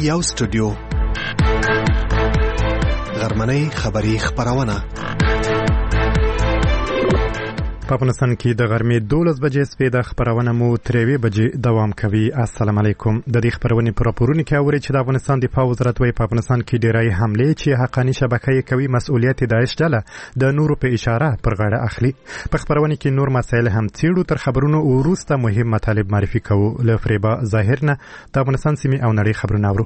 یو سټوډیو غرمنۍ خبری خبرونه په افغانستان کې د غرمې 12 بجې سپېده خبرونه مو 3 بجې دوام کوي. السلام علیکم. د دې خبرونې پر راپورونه کې اوري چې د افغانستان دفاع وزارت وايي په افغانستان کې ډېرای حملې چې حقاني شبکې کوي مسؤلیت داعش ډله د نورو په اشاره پر غاړه اخلي. په خبرونه کې نور مسایل هم څېړو. تر خبرونو وروسته مهم مطالب معرفي کوو. له فریبا ظاهر نه د افغانستان سیمې او نړۍ خبرونه اورو.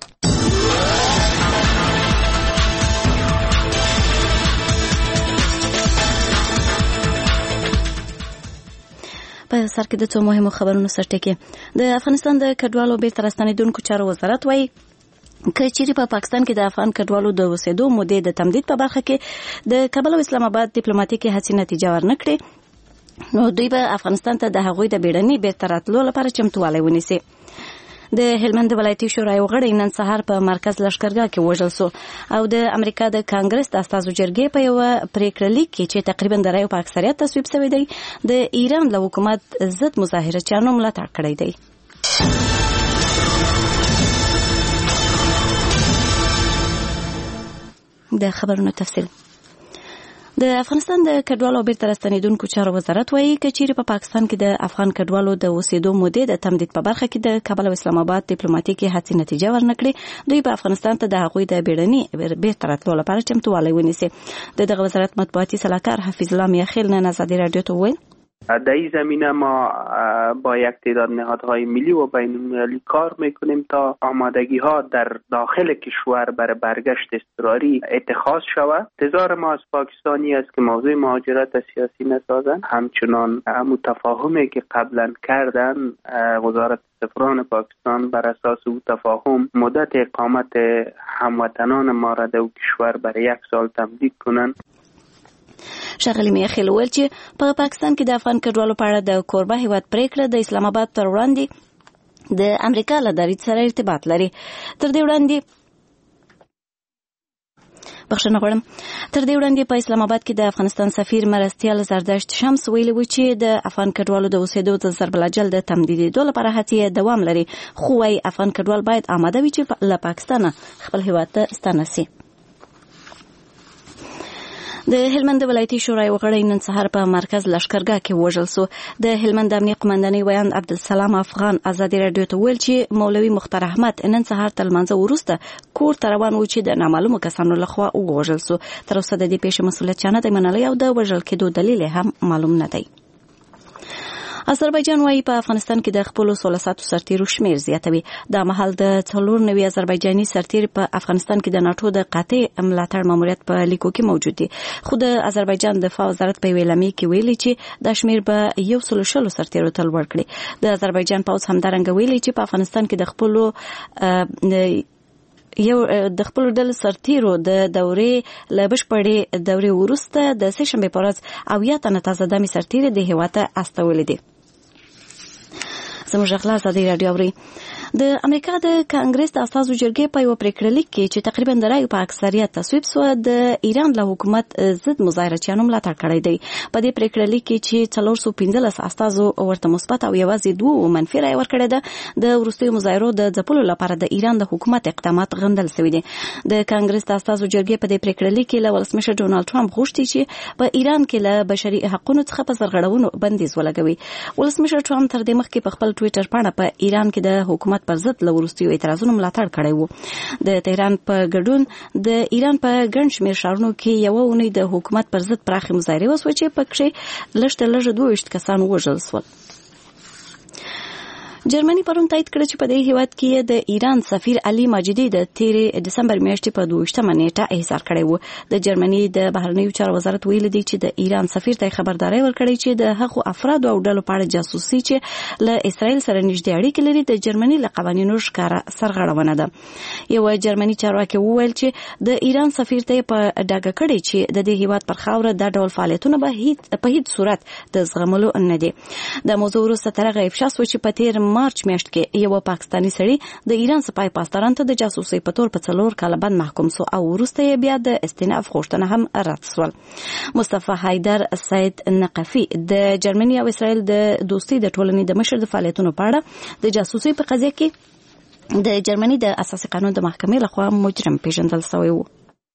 په سر کې د څو مهمو خبرونو سرټکی. د افغانستان د کډوالو بیرته راستنیدونکو چارو وزارت وايي که چیرې په پاکستان کې د افغان کډوالو د اوسېدو مودې د تمدید په برخه کې د کابل او اسلام آباد ډیپلوماټیکي هڅې نتیجه ورنکړي نو دوی به افغانستان ته د هغوی د بیړني بیرته راتلو لپاره چمتووالی ونیسي. د هلمند ولایتي شورای غړی نن سهار په مرکز لشکرګاه کې وژل شو او د امریکا د کانګرس د استازو جرګې په یو پریکړه لیک کې چې تقریبا د رایو په اکثریت تصویب شوی دی د ایران له حکومت ضد مظاهرچیانو ملاتړ کړی دی. د خبرونو تفصیل. د افغانستان د کډوالو بیرته راستنیدونکو چارو وزارت وايي که چیرې په پاکستان کې د افغان کډوالو د اوسېدو مودې د تمدید په برخه کې د کابل او اسلام آباد ډیپلوماټیکي هڅې نتیجه ورنکړي دوی په افغانستان ته د هغوی د بیړني بیرته راتلو لپاره چمتووالی ونیسي. دغه وزارت مطبوعاتي سلاکار حفیظ الله میاخیل نن ازادي رادیو ته وویل در این زمینه ما با یک تعداد نهادهای ملی و بین‌المللی کار میکنیم تا آمادگی ها در داخل کشور برای برگشت اضطراری اتخاذ شود. انتظار ما از پاکستانی است که موضوع مهاجرت سیاسی نسازند. همچنان همون تفاهمی که قبلا کردن وزارت سفران پاکستان بر اساس او تفاهم مدت اقامت هموطنان ما را در کشور برای 1 سال تمدید کنند. ښاغلي میاخیل وویل چې په پاکستان کې د افغان کډوالو په اړه د کوربه هیواد پریکړه د اسلام آباد پر وړاندې د امریکا له دریځ سره ارتباط لري. تر دې وړاندې په اسلام آباد کې د افغانستان سفیر مرستیال زردشت شمس ویلي و چې د افغان کډوالو د اوسېدو د ضرب الاجل د تمدیدېدو لپاره هڅې دوام لري خو وايي افغان کډوال باید آماده وي چې له پاکستانه خپل هیواد ته ستانه سي. د هلمند ولایتي شورای غړی نن سهار په مرکز لشکرګاه کې وژل شو. د هلمند امنیه قومندانۍ ویاند عبدالسلام افغان ازادي رادیو ته ویل چې مولوي مختار احمد نن سهار تر لمانځه وروسته کور ته روان و چې د نامعلومو کسانو لخوا ووژل شو. تر اوسه د دې پیښې مسؤلیت چا نه دی منلی او د وژل کېدو دلیل هم معلوم نه دی. آذربایجان وايي په افغانستان کې د خپل 1600 سرتیرو شمیر زیاتوي. دا مهال د 94 آذربایجاني سرتیر په افغانستان کې د ناتو د قاطع ملاتړ ماموریت په لیکو کې موجود دي. خو د آذربایجان دفاع وزارت په ویلامي کې ویلي چې دا شمیر به 160 سرتیرو ته لوړ کړي. د آذربایجان پوځ همدارنګه ویلي چې په افغانستان کې د خپل ډول سرتیرو د دورې له بشپړې دورې وروسته د سهشنبه په ورځ 80 تنه تازه دمي سرتیر د هیواد ته استولې دي. زموږ غلا ازادي رادیو اوري. د امریکا د کانګرس د استازو جرګې په یو پریکړه لیک کې چې تقریبا د رایو په اکثریت تصویب شو د ایران له حکومت ضد مظاهرچیانو ملاتړ کړی دی. په دې پریکړه لیک کې چې 415 استازو ورته مثبت او یوازې 2 منفي رای ورکړی ده د وروستیو مظاهرو د ځپلو لپاره د ایران د حکومت اقدامات غندل شوي دي. د کانګرس د استازو جرګې په دې پریکړه لیک کې له ولسمشر ډونالد ټرمپ غوښتي چې په ایران کې له بشري حقوقو څخه په سرغړونو بندیز ولګوي. ولسمشر ټرمپ تر دې مخکې په خپل ټویټر باندې په ایران کې د حکومت پر ضد له وروستیو اعتراضونو ملاتړ کړی وو. د تهران په ګډون د ایران په ګڼ شمېر ښارونو کې یو اونۍ د حکومت پر ضد پراخې مظاهرې وسوې چې پکې لږ تر لږه 22 کسان وژل شول. جرمني پرون تایید کړ چې په دې هیواد کې د ایران سفیر علي ماجدي د 13 دسمبر میاشتې په 22مه نیټه احضار کړی و. د جرمني د بهرنیو چارو وزارت ویلي دی چې د ایران سفیر ته خبرداري ورکړې چې د هغو افرادو او ډلو په اړه جاسوسي چې له اسرائیل سره نږدې اړیکې لري د جرمني له قوانینو ښکاره سرغړونه ده. یو جرمني چارواکي وویل چې د ایران سفیر ته په ډاګه کړی چې د دې هیواد پر خاوره د ډول فعالیتونه په هیڅ صورت د زغملو نه دي. د موضوع وروسته تر هغه افشا شو چې په 13 مارچ میاشت کې یو پاکستانی سړی د ایران سپای پاسداران ته د جاسوسۍ په تور په 4 کاله بند محکوم شو او وروسته بیا د استئناف غوښتنه هم رد شول. مصطفی حیدر سید نقفی د جرمني او اسرائیل د دوستۍ د ټولنې د مشر د فعالیتونو په اړه د جاسوسۍ په قضیه کې د جرمني د اساسي قانون د محکمې لخوا مجرم پیژندل شوی و.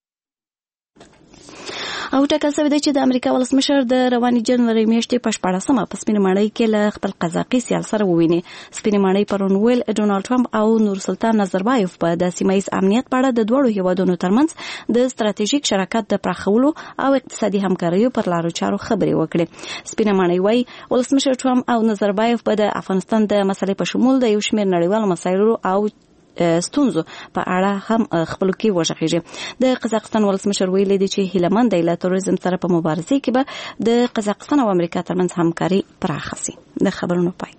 او ټاکل شوی دی چې د امریکا ولسمشر د رواني جنوري میاشتې په 14مه په سپینه ماڼۍ کې له خپل قزاقي سیال سره وویني. سپینه ماڼۍ پرون ویل ډونالد ټرمپ او نورسلطان نظربایف په د سیمایي امنیت په اړه د دوړو هیوادونو ترمنځ د ستراتیژیک شراکت د پراخولو او اقتصادي همکاریو پر لارو چارو خبرې وکړې. سپینه ماڼۍ وايي ولسمشر ټرمپ او نظربایف په د افغانستان د مسلې په شمول د یو شمېر نړیوالو مسایلو او ستونزو په اړه هم خپل کې وژغېږي. د قزاقستان ولسمشر ویلي دی چې هیلمن دی له تروریزم سره په مبارزه کې به د قزاقستان او امریکا ترمنځ همکاري پراخه شي. د خبرونو پای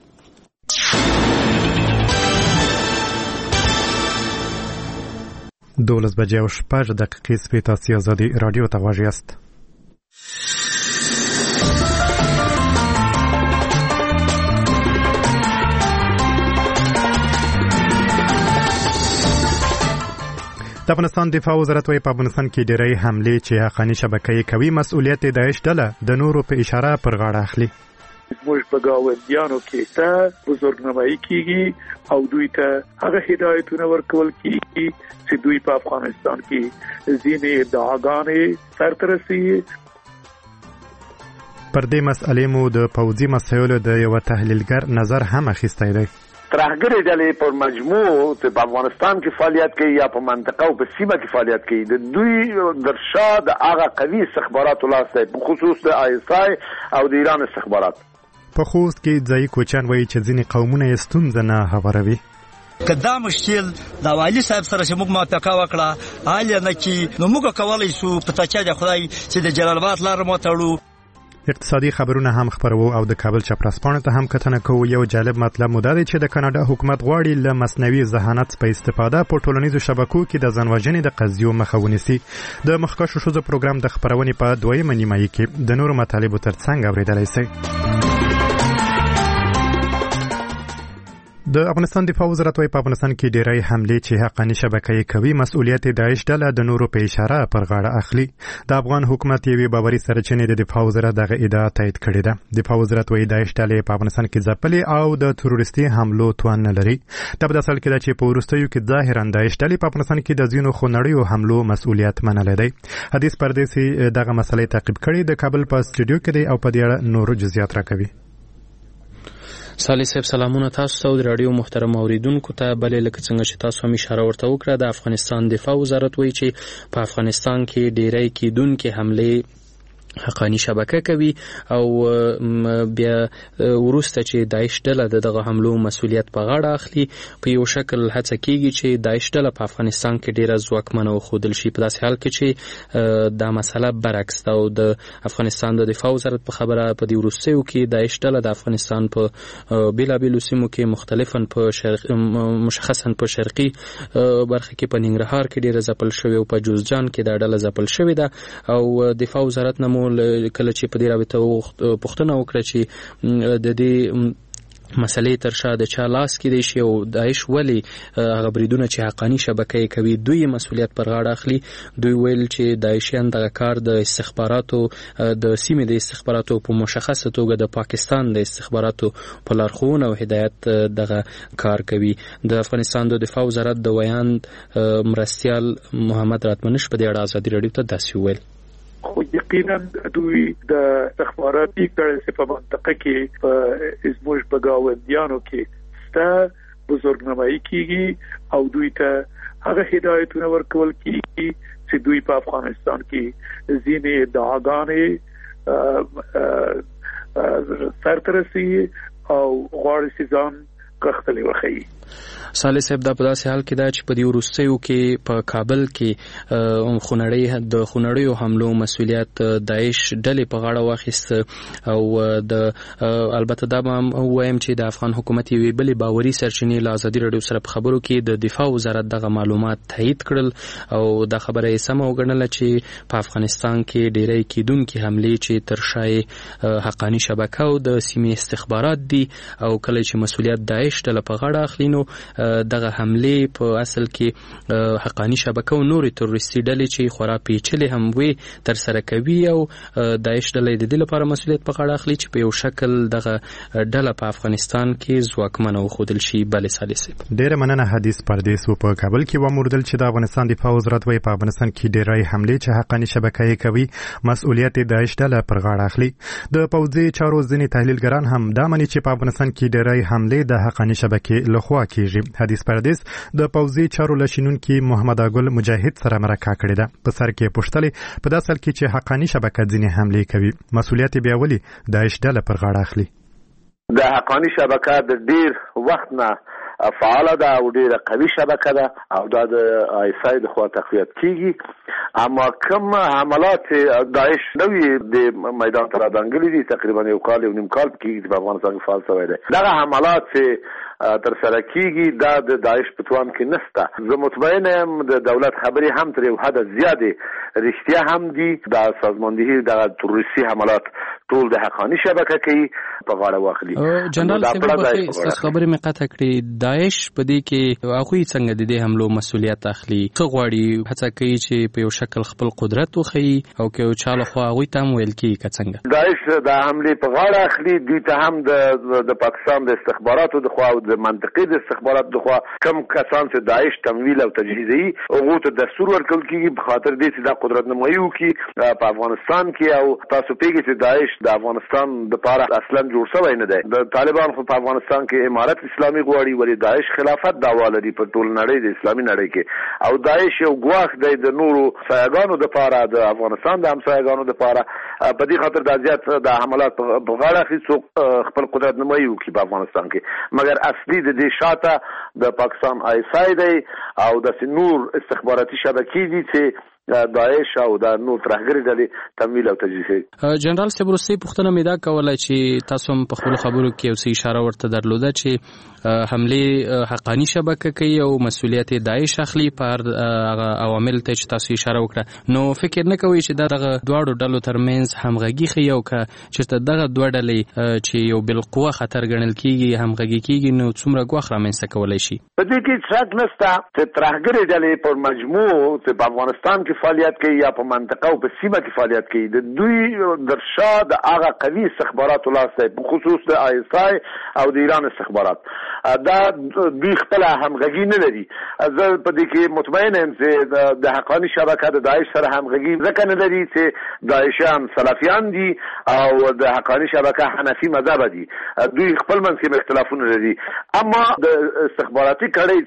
12 بجې او 6 دقیقې سپې تاسو آزادي رادیو ته غواړئ است. د افغانستان دفاع وزارت وايي په افغانستان کې ډېری حملې چې حقاني شبکې کوي مسؤلیت داعش ډله د نورو په اشاره پر غاړه اخلي. موږ په گاونډیانو کې ته بزرګنمایي کیږي او دوی ته هغه هدایتونه ورکول کیږي چې دوی په افغانستان کې ځینې ادعاګانې سرته رسوي. پر دې مسئلې مو د پوځي مسایلو د یو تحلیلګر نظر هم اخیستی دی. ترهګرې ډلې په مجموع په افغانستان کې فعالیت کوي یا په منطقه او په سیمه کې فعالیت کوي. د دوی درشا د هغه قوي استخباراتو لاس دی، په خصوص د ISI او د ایران استخبارات. په خوست کې ځایي کوچیان وایي چې ځینې قومونه یې ستونزه نه هواروي. کدا مشکل دا والی صاحب سره چې موږ موافقه وکړه حال نه کی نو موږ کولای شو په تاچا د خدای چې د جلال آباد لار مو تړو. اقتصادي خبرونه هم خبرو او د کابل چپراسپانو ته هم کتنه کوو. یو جالب مطلب مو دا دی چې د کاناډا حکومت غواړي له مصنوعي ذهانت په استفاده په ټولنیزو شبکو کې د ځانوژنې د قضیو مخه ونیسي. د مخکښو ښځو پروګرام د خبرونې په 2مه نیمایي کې د نورو مطالبو ترڅنګ اورېدلی شئ. د افغانستان دفاع وزارت وايي په افغانستان کې ډېری حملې چې حقاني شبکې کوي مسؤلیت داعش ډله د نورو په اشاره پر غاړه اخلي. د افغان حکومت یوې باوري سرچینې د دفاع وزارت دغه ادعا تایید کړې ده. دفاع وزارت وايي داعش ډلې په افغانستان کې ځپلې او د تروریستي حملو توان نه لري. دا په داسې حال کې ده چې په وروستیو کې ظاهرا داعش ډلې په افغانستان کې د ځینو خونړیو حملو مسؤلیت منلی دی. حدیث پردیسي دغه مسلې تعقیب کړي د کابل په سټوډیو کې دی او په دې اړه نور جزئیات راکوي. صالح صاحب سلامونه تاسو ته د رادیو محترم اوریدونکو ته. بلې لکه څنګه چې تاسو هم اشاره ورته وکړه د افغانستان دفاع وزارت وایي چې په افغانستان کې ډېری کیدونکې حملې حقاني شبکه کوي او بیا ورسته چې داعش ډله دغه حملو مسؤلیت په غاړه اخلي. په یو شکل هڅه کیږي چې داعش ډله په افغانستان کې ډیره ځواکمنه وښودل شي. په داسې حال کې چې دا مسله برعکس ده او د افغانستان د دفاع وزارت په خبره په دې وروستیو کې داعش ډله د افغانستان په بیلابیلو سیمو کې مختلفاً مشخصاً په شرقي برخه کې په ننګرهار کې ډیره ځپل شوې او په جوزجان کې دا ډله ځپل شوې ده او دفاع وزارت نه کله چې په دې رابطه پوښتنه وکړه چې د دې مسلې تر شا د چا لاس کې دی شي او داعش ولې هغه بریدونه چې حقاني شبکې کوي دوی مسؤلیت پر غاړه اخلي. دوی ویل چې داعشیان دغه کار د استخباراتو د سیمې د استخباراتو په مشخصه توګه د پاکستان د استخباراتو په لارښوونه او هدایت دغه کار کوي. د افغانستان د دفاع وزارت د ویاند مرستیال محمد راتمنش په دې اړه ازادي رادیو ته داسې ویل. خو یقینا دوی د استخباراتي کړه په منطقه کې په زموږ په گاونډیانو کې ته بزرګنمایي کیږي او دوی ته هغه هدایتونه ورکول کیږي چې دوی په افغانستان کې ځینې ادعاګانې سرته رسوي او غواړي چې ځان کښتلې وښيي. صالح صاحب دا په داسې حال کې ده چې په دې وروستیو کې په کابل کې د خونړیو حملو مسؤلیت داعش ډلې په غاړه واخیست او د البته دا به وایم چې د افغان حکومت یوې بلې باوري سرچینې له ازادي رادیو سره په خبرو کې د دفاع وزارت دغه معلومات تایید کړل او دا خبره یې سمه وګڼله چې په افغانستان کې ډېری کیدونکې حملې چې تر شا حقاني شبکه او د سیمې استخبارات دي او کله چې مسؤلیت داعش ډله په غاړه اخلي نو طالبانو دغه حمله په اصل کې حقانی شبکه او نورې تروریستي ډلې چې خورا پیچلې هم وي تر سره کوي او داعش ډلې د دې لپاره مسؤلیت په غاړه اخلي چې په یو شکل دغه ډله په افغانستان کې ځواکمنه وښودل شي. بلې سالسه ډېره مننه حدیث پردیس په کابل کې وموردل چې د افغانستان دفاع وزارت وايي په افغانستان کې ډېرای حملې چې حقانی شبکه کوي مسؤلیت داعش ډله پر غاړه اخلي. د پوځي چارو ځینې تحلیلګران هم دا مني چې په افغانستان کې ډېرای حملې د حقانی شبکې لخوا کیږي. حدیث پردیس د پوځي چارو لشینونکي محمد اګل مجاهد سره مرکه کړې ده. په سر کې پوښتلې په داسل کې چې حقانی شبکه ځینې حملې کوي مسؤلیت بیا ولي داعش ډله پر غاړه اخلي. د حقانی شبکه د ډیر وخت نه فعاله ده او ډیره قوي شبکه ده او دا د آیسای د خوا تقویت کیږي، اما کوم حملات داعش نوی د میدان ته راځنګلي دي تقریبا یو کال یو نیم کال کېږي په افغانستان کې فعال شوی دی. دغه حملات تر سره کیږي دا د داعش په توان کې نشته. زه مطمئن یم د دولت خبرې هم تر یو حد زیاتې رښتیا هم دي. دا سازماندهي د تروریستي حملات ټول د حقانی شبکه کوي په غاړه واخلي. جنرال صاحب خبرې مې قطع کړې، داعش په دې کې هغوی څنګه د دې حملو مسؤلیت اخلي؟ څه غواړي؟ هڅه کوي چې په یو شکل خپل قدرت وښيي او که یو چا لخوا هغوی ته هم ویل کېږي که څنګه؟ داعش د حملې په غاړه اخلي. دوی ته هم د پاکستان د استخباراتو د خوا او د منطقې د استخباراتو د خوا کم کسان چې داعش تمویل او تجهیزوي هغو ته دستور ورکول کېږي په خاطر دې چې دا قدرت نمایي وکړي په افغانستان کې. او تاسو پوهېږئ چې داعش د افغانستان دپاره اصلا جوړ شوی نه دی. د طالبان خو په افغانستان کې امارت اسلامي غواړي، ولې داعش خلافت دعوا لري په ټول نړۍ د اسلامي نړۍ کې. او داعش یو ګواښ دی د نورو سایه‌ګانو دپاره د افغانستان د همسایه‌ګانو دپاره. په دې خاطر دا زیات د حملات په غاړه اخلي څوک خپل قدرت نمایي وکړي په افغانستان کې. مګر اصلي د دې شاته د پاکستان آیسای دی او د نور استخباراتي شبکې دي چې داعش او د نور ترهګري ډلې تمویل او تجهیز کوي. جنرال صاحب وروستۍ پوښتنه مې دا کوله چې تاسو هم په خپلو خبرو کې یو څه اشاره ورته درلوده چې حملې حقانی شبکه کوي او مسؤلیت داعش اخلي پر هغه عوامل ته چې تاسو اشاره وکړه. نو فکر نه کوئ چې دغه دواړو ډلو ترمنځ همغږي ښیي او که چېرته دغه دوه ډلې چې یو بالقوه خطر ګڼل کېږي همغږي کېږي نو څومره ګواښ رامنځته کولی شي؟ په دې کې شک نشته چې ترهګرې ډلې پر مجموع چې په افغانستان کې فعالیت کوي یا په منطقه او په سیمه کې فعالیت کوي د دوی در شا د هغه قوي استخباراتو لاس دی، په خصوص د آیسای او د ایران استخبارات. دا دوی خپله همغږي نه لري. زه په دې کې مطمئن یم چې د حقانی شبکه د داعش سره همغږي ځکه نه لري چې داعشیان سلفیان دي او د حقانی شبکه حنفي مذهبه دي. دوی خپل منځ کې اختلافونه لري. اما د استخباراتي کړۍ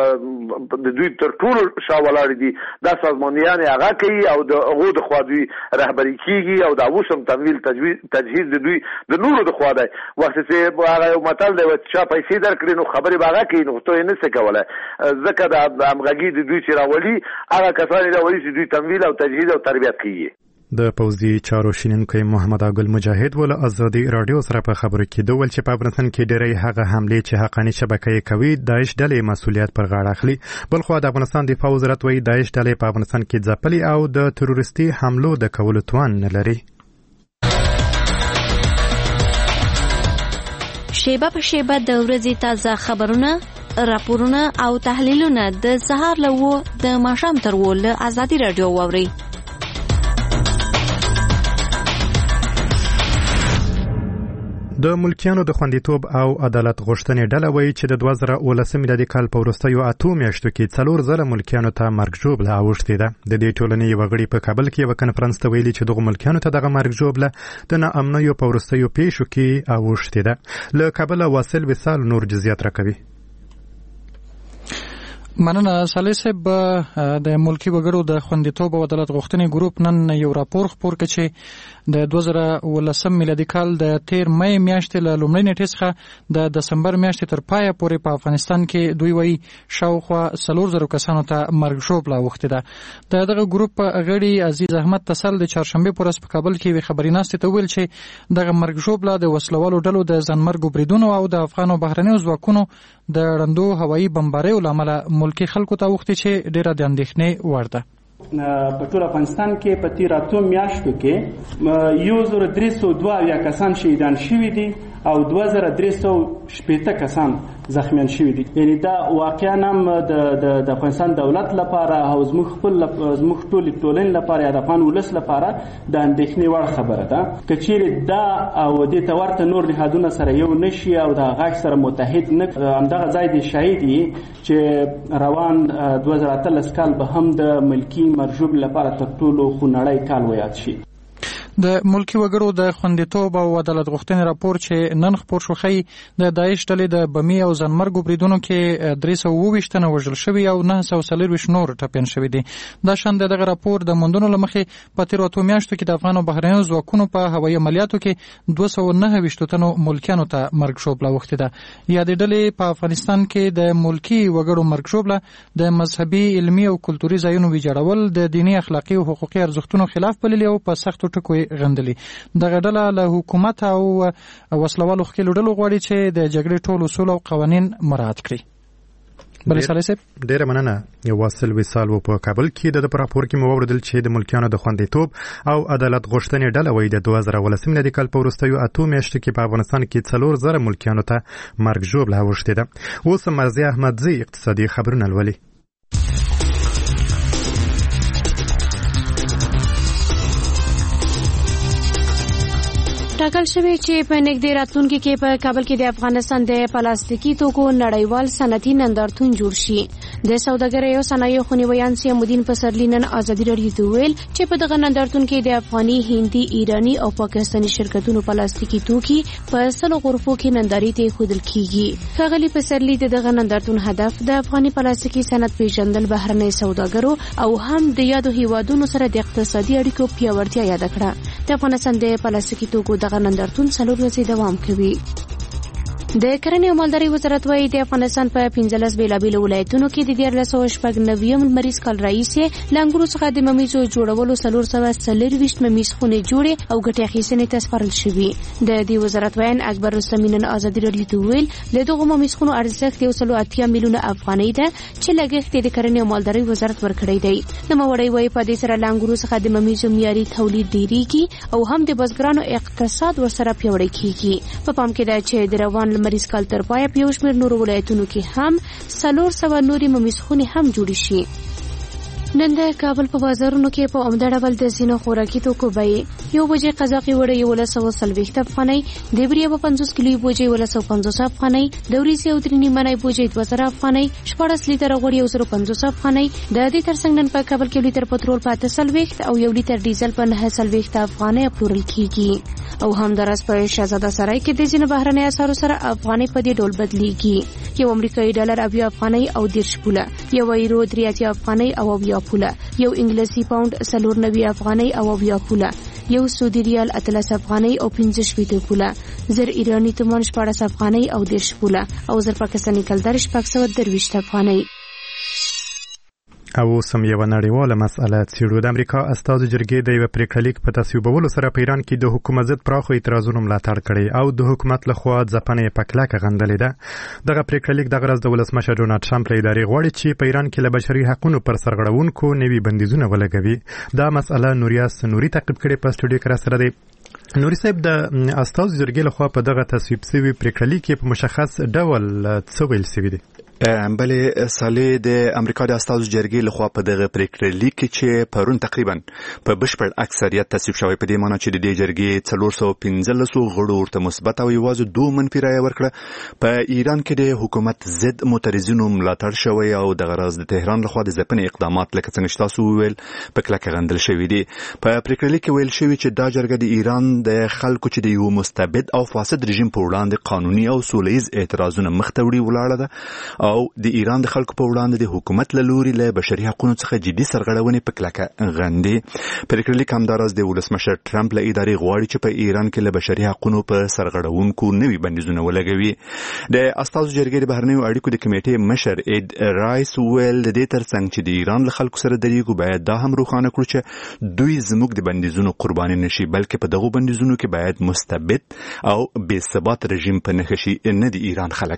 چې د دوی تر ټولو شا ولاړې دي دا سازمانیان هغه کوي او د هغو د خوا دوی رهبري کېږي او دا اوس هم تمویل تجهیز د دوی د نورو د خوا دی. وخت چې هغه یو متل دی چې چا پیسې درکړي نو خبرې به هغه کوي نو ته یې نشې کولی. ځکه د همغږي د دوی چې راولي هغه کسان یې راولي چې دوی تمویل او تجهیز او تربیت کوي. د پوځي چارو شینونکی محمد اګل مجاهد ول ازادي رادیو سره په خبرو کې دوه چې په افغانستان کې ډېری هغه حملې چې حقانی شبکې کوي داعش ډلې مسؤلیت پر غاړه اخلي. بلخو د افغانستان دفاع وزارت وايي داعش ډلې په افغانستان کې ځپلي او د تروریستي حملو د کولو توان نه لري. شیبه په شیبه د ورځې تازه خبرونه، راپورونه او تحلیلونه د سهار له د ماښام تر له ازادي رادیو واوري. د ملکیانو د خوندیتوب او عدالت غوښتنې ډله وایي چې د 2019 میلادي کال په وروستیو 8 میاشتو کې 4 ځله ملکیانو ته مرګ ژوبله اوښتې ده. د دې ټولنې یو غړي په کابل کې یو کنفرانس ته ویلي چې دغه ملکیانو ته دغه مرګ ژوبله د ناامنیو په وروستیو پیښو کې اوښتې ده. له کابل واصل وصال نور جزئیات راکوي. مننه صالح صاحب. د ملکی وګړو د خوندیتوب او عدالت غوښتنې ګروپ نن یو راپور خپور کړ چې د 2019 میلادي کال د 13 مې میاشتې له لومړۍ نیټې څخه د دسمبر میاشتې تر پایه پورې په افغانستان کې دوی وایي شاوخوا 4,000 کسانو ته مرګ ژوبله اوښتې ده. د دغه ګروپ غړي عزیز احمد تسل د چهارشنبې په ورځ په کابل کې یوې خبري ناستې ته وویل چې دغه مرګ ژوبله د وسلوالو ډلو د ځانمرګو بریدونو او د افغان او بهرنیو ځواکونو د ړندو هوایي بمباریو له امله ملکي خلکو ته اوښتې چې ډېره د اندېښنې وړ ده. په ټول افغانستان کې په تیر 8 میاشتو کې 1302 کسان شهیدان شوي دي او 2300 شپېته کسان زخمیان شوي دي. یعنی دا واقعا هم د افغانستان دولت لپاره او زموږ ټولنې لپاره یا د افغان ولس لپاره د اندېښنې وړ خبره ده. که چیرې دا او دې ته ورته نور نهادونه سره یو نشي او د غږ سره متحد نه همدغه ځای دی شاهد یي چې روان 2013 کال به هم د ملکی مرجوب لپاره تر ټولو خونړی کال ویاد شي. د ملکی وګړو د خوندیتوب او عدالت غوښتنې راپور چې نن خپور شو ښیي د داعش ډلې د بمي او ځانمرګو بریدونو کې 322 تنه وژل شوي او 940 نور ټپیان شوي دي. دا شان دغه راپور د موندنو له مخې په تېرو 8 میاشتو کې د افغان او بهرنیو ځواکونو په هوایي عملیاتو کې 229 تنو ملکیانو ته مرګ ژوبله اوښتې ده. یادې ډلې په افغانستان کې د ملکی وګړو مرګ ژوبله د مذهبي علمي او کلتوري ځایونو ویجاړول د دیني اخلاقي او حقوقي ارزښتونو خلاف بللي او په سختو ټکو غندلي. دغه ډله له حکومت او وسلوالو ښکېلو ډلو غواړي چې د جګړې ټول اصول او قوانین مراعات کړي. بلې صالح صاحب ډېره مننه. یو واصل وصال و په کابل کې د راپور کې مو واوریدل چې د ملکیانو د خوندیتوب او عدالت غوښتنې ډله وایي د 2018 میلادي کال په وروستیو 8 میاشتو کې په افغانستان کې 4,000 ملکیانو ته مرګ ژوبله اوښتې ده. اوس مرضیه احمدزي اقتصادي خبرونه لولي. ټاکل شوی چې په نږدې راتلونکي کې په کابل کې د افغانستان د پلاستیکي توکو نړیوال صنعتي نندارتون جوړ شي. د سوداګرۍ او صنایعو خونیویان سیامالدین پسرلی نن ازادي راډیو ته ویل چې په دغه نندارتون کې د افغاني، هندي، ایراني او پاکستاني شرکتونو پلاستیکي توکي په 100 غرفو کې نندارې ته ایښودل کیږي. ښاغلي پسرلی د دغه نندارتون هدف د افغاني پلاستیکي صنعت پیژندل، بهرنۍ سوداګرو او هم د یادو هیوادونو سره د اقتصادي اړیکو پیاوړتیا یاد کړه. د افغانستان د پلاستیکي توکو دغه نندارتون 4 ورځې دوام کوي. د کرنې او مالدارۍ وزارت وايي د افغانستان په 15 بیلابیلو ولایتونو کې د 1499 مریض کال راهیسې له انګورو څخه د ممیزو جوړولو 440 ممیز خونې جوړې او ګټې اخیستنې ته سپارل شوي. د دې وزارت ویان اکبر رستمي نن ازادي راډیو ته ویل د دغو ممیز خونو ارزښت 180 میلیونه افغانۍ ده چې لګښت د کرنې او مالدارۍ وزارت ورکړی دی. نوموړی وايي په دې سره له انګورو څخه د ممیزو معیاري تولید ډیریږي او هم د بزګرانو اقتصاد ورسره پیاوړی کیږي. په پام کې ده چې د روان مریض کال تر پایه په یو شمېر نورو ولایتونو کې هم 400 نورې ممیز خونې هم جوړې شي. نن د کابل په بازارونو کې په عمده ډول د ځینو خوراکي توکو بیې 1 بوجۍ قزاقي وړۍ 1140 افغانۍ، د بریه په 50 کیلو بوجۍ 1150 افغانۍ، د وریځې او درې نیمه بوجۍ 2000 افغانۍ، 14 لیتره غوړي 150 افغانۍ. د دې ترڅنګ نن په کابل کې لیتر پټرول په 8 او 1 لیتر ډیزل په 9 افغانۍ پلورل کیږي. او همدارس په شهزاده سرای کې د ځینو بهرنۍ اسعارو سره افغانۍ په دې ډول بدلیږي. یو امریکایي ډالر 80 افغانۍ او 10 پوله، یو یورو 83 افغانۍ او 80 پوله، یو انګلیسي پاوند 94 افغانۍ او 80 پوله، یو سعودي ریال 13 افغانۍ او 15 پوله، زر ایرانی تومان 14 افغانۍ او 10 پوله او زر پاکستاني کلدار 620 افغانۍ. او سم یو نړیواله مسأله څېړو. د امریکا استازو جرګې د یو پریکړلیک په تصویبولو سره په ایران کې د حکومت ضد پراخو اعتراضونو ملاتړ کړی او د حکومت لخوا ځپنه په کلکه غندلې ده. دغه پریکړلیک دغه ورځ د ولسمشر ډونالډ ټرمپ له ادارې غواړي چې په ایران کې له بشري حقوقو پر سرغړونکو نوي بندیزونه ولګوي. دا مسأله نوریاس نوري تعقیب کړي په سټوډیو کې سره دی. نوري صاحب، د استازو جرګې لخوا په دغه تصویب شوي پریکړلیک کې په مشخص ډول څه ویل شوي دي؟ بلې صالح، د امریکا د استازو جرګې لخوا په دغه پریکړلیک چې پرون تقریبا په بشپړ اکثریت تصویب شوی، په دې معنی چې د دې جرګې 415 غړو ورته مثبت او یوازې 2 منفي رایه ورکړه. په ایران کې د حکومت ضد معترضینو ملاتړ شوی او دغه راز د تهران لخوا د ځپنې اقدامات لکه څنګه چې تاسو وویل په کلکه غندل شوي دي. په پریکړلیک کې ویل شوي چې دا جرګه د ایران د خلکو چې د یو مستبد او فاسد رژیم په وړاندې قانوني او سولیز اعتراضونه مخ ته وړي ولاړه ده او د ایران د خلکو په وړاندې د حکومت له لوري له بشري حقوقو څخه جدي سرغړونې په کلکه غندي. پریکړلیک همداراز د ولسمشر ټرمپ له ادارې غواړي چې په ایران کې له بشري حقوقو په سرغړونکو نوي بندیزونه ولګوي. د استازو جرګې د بهرنیو اړیکو د کمیټې مشر اید رایس ویل د دې ترڅنګ چې د ایران له خلکو سره درېږو باید دا هم روښانه کړو چې دوی زموږ د بندیزونو قرباني نشي، بلکې په دغو بندیزونو کې باید مستبد او بې ثبات رژیم په نښه شي، نه د ایران خلک.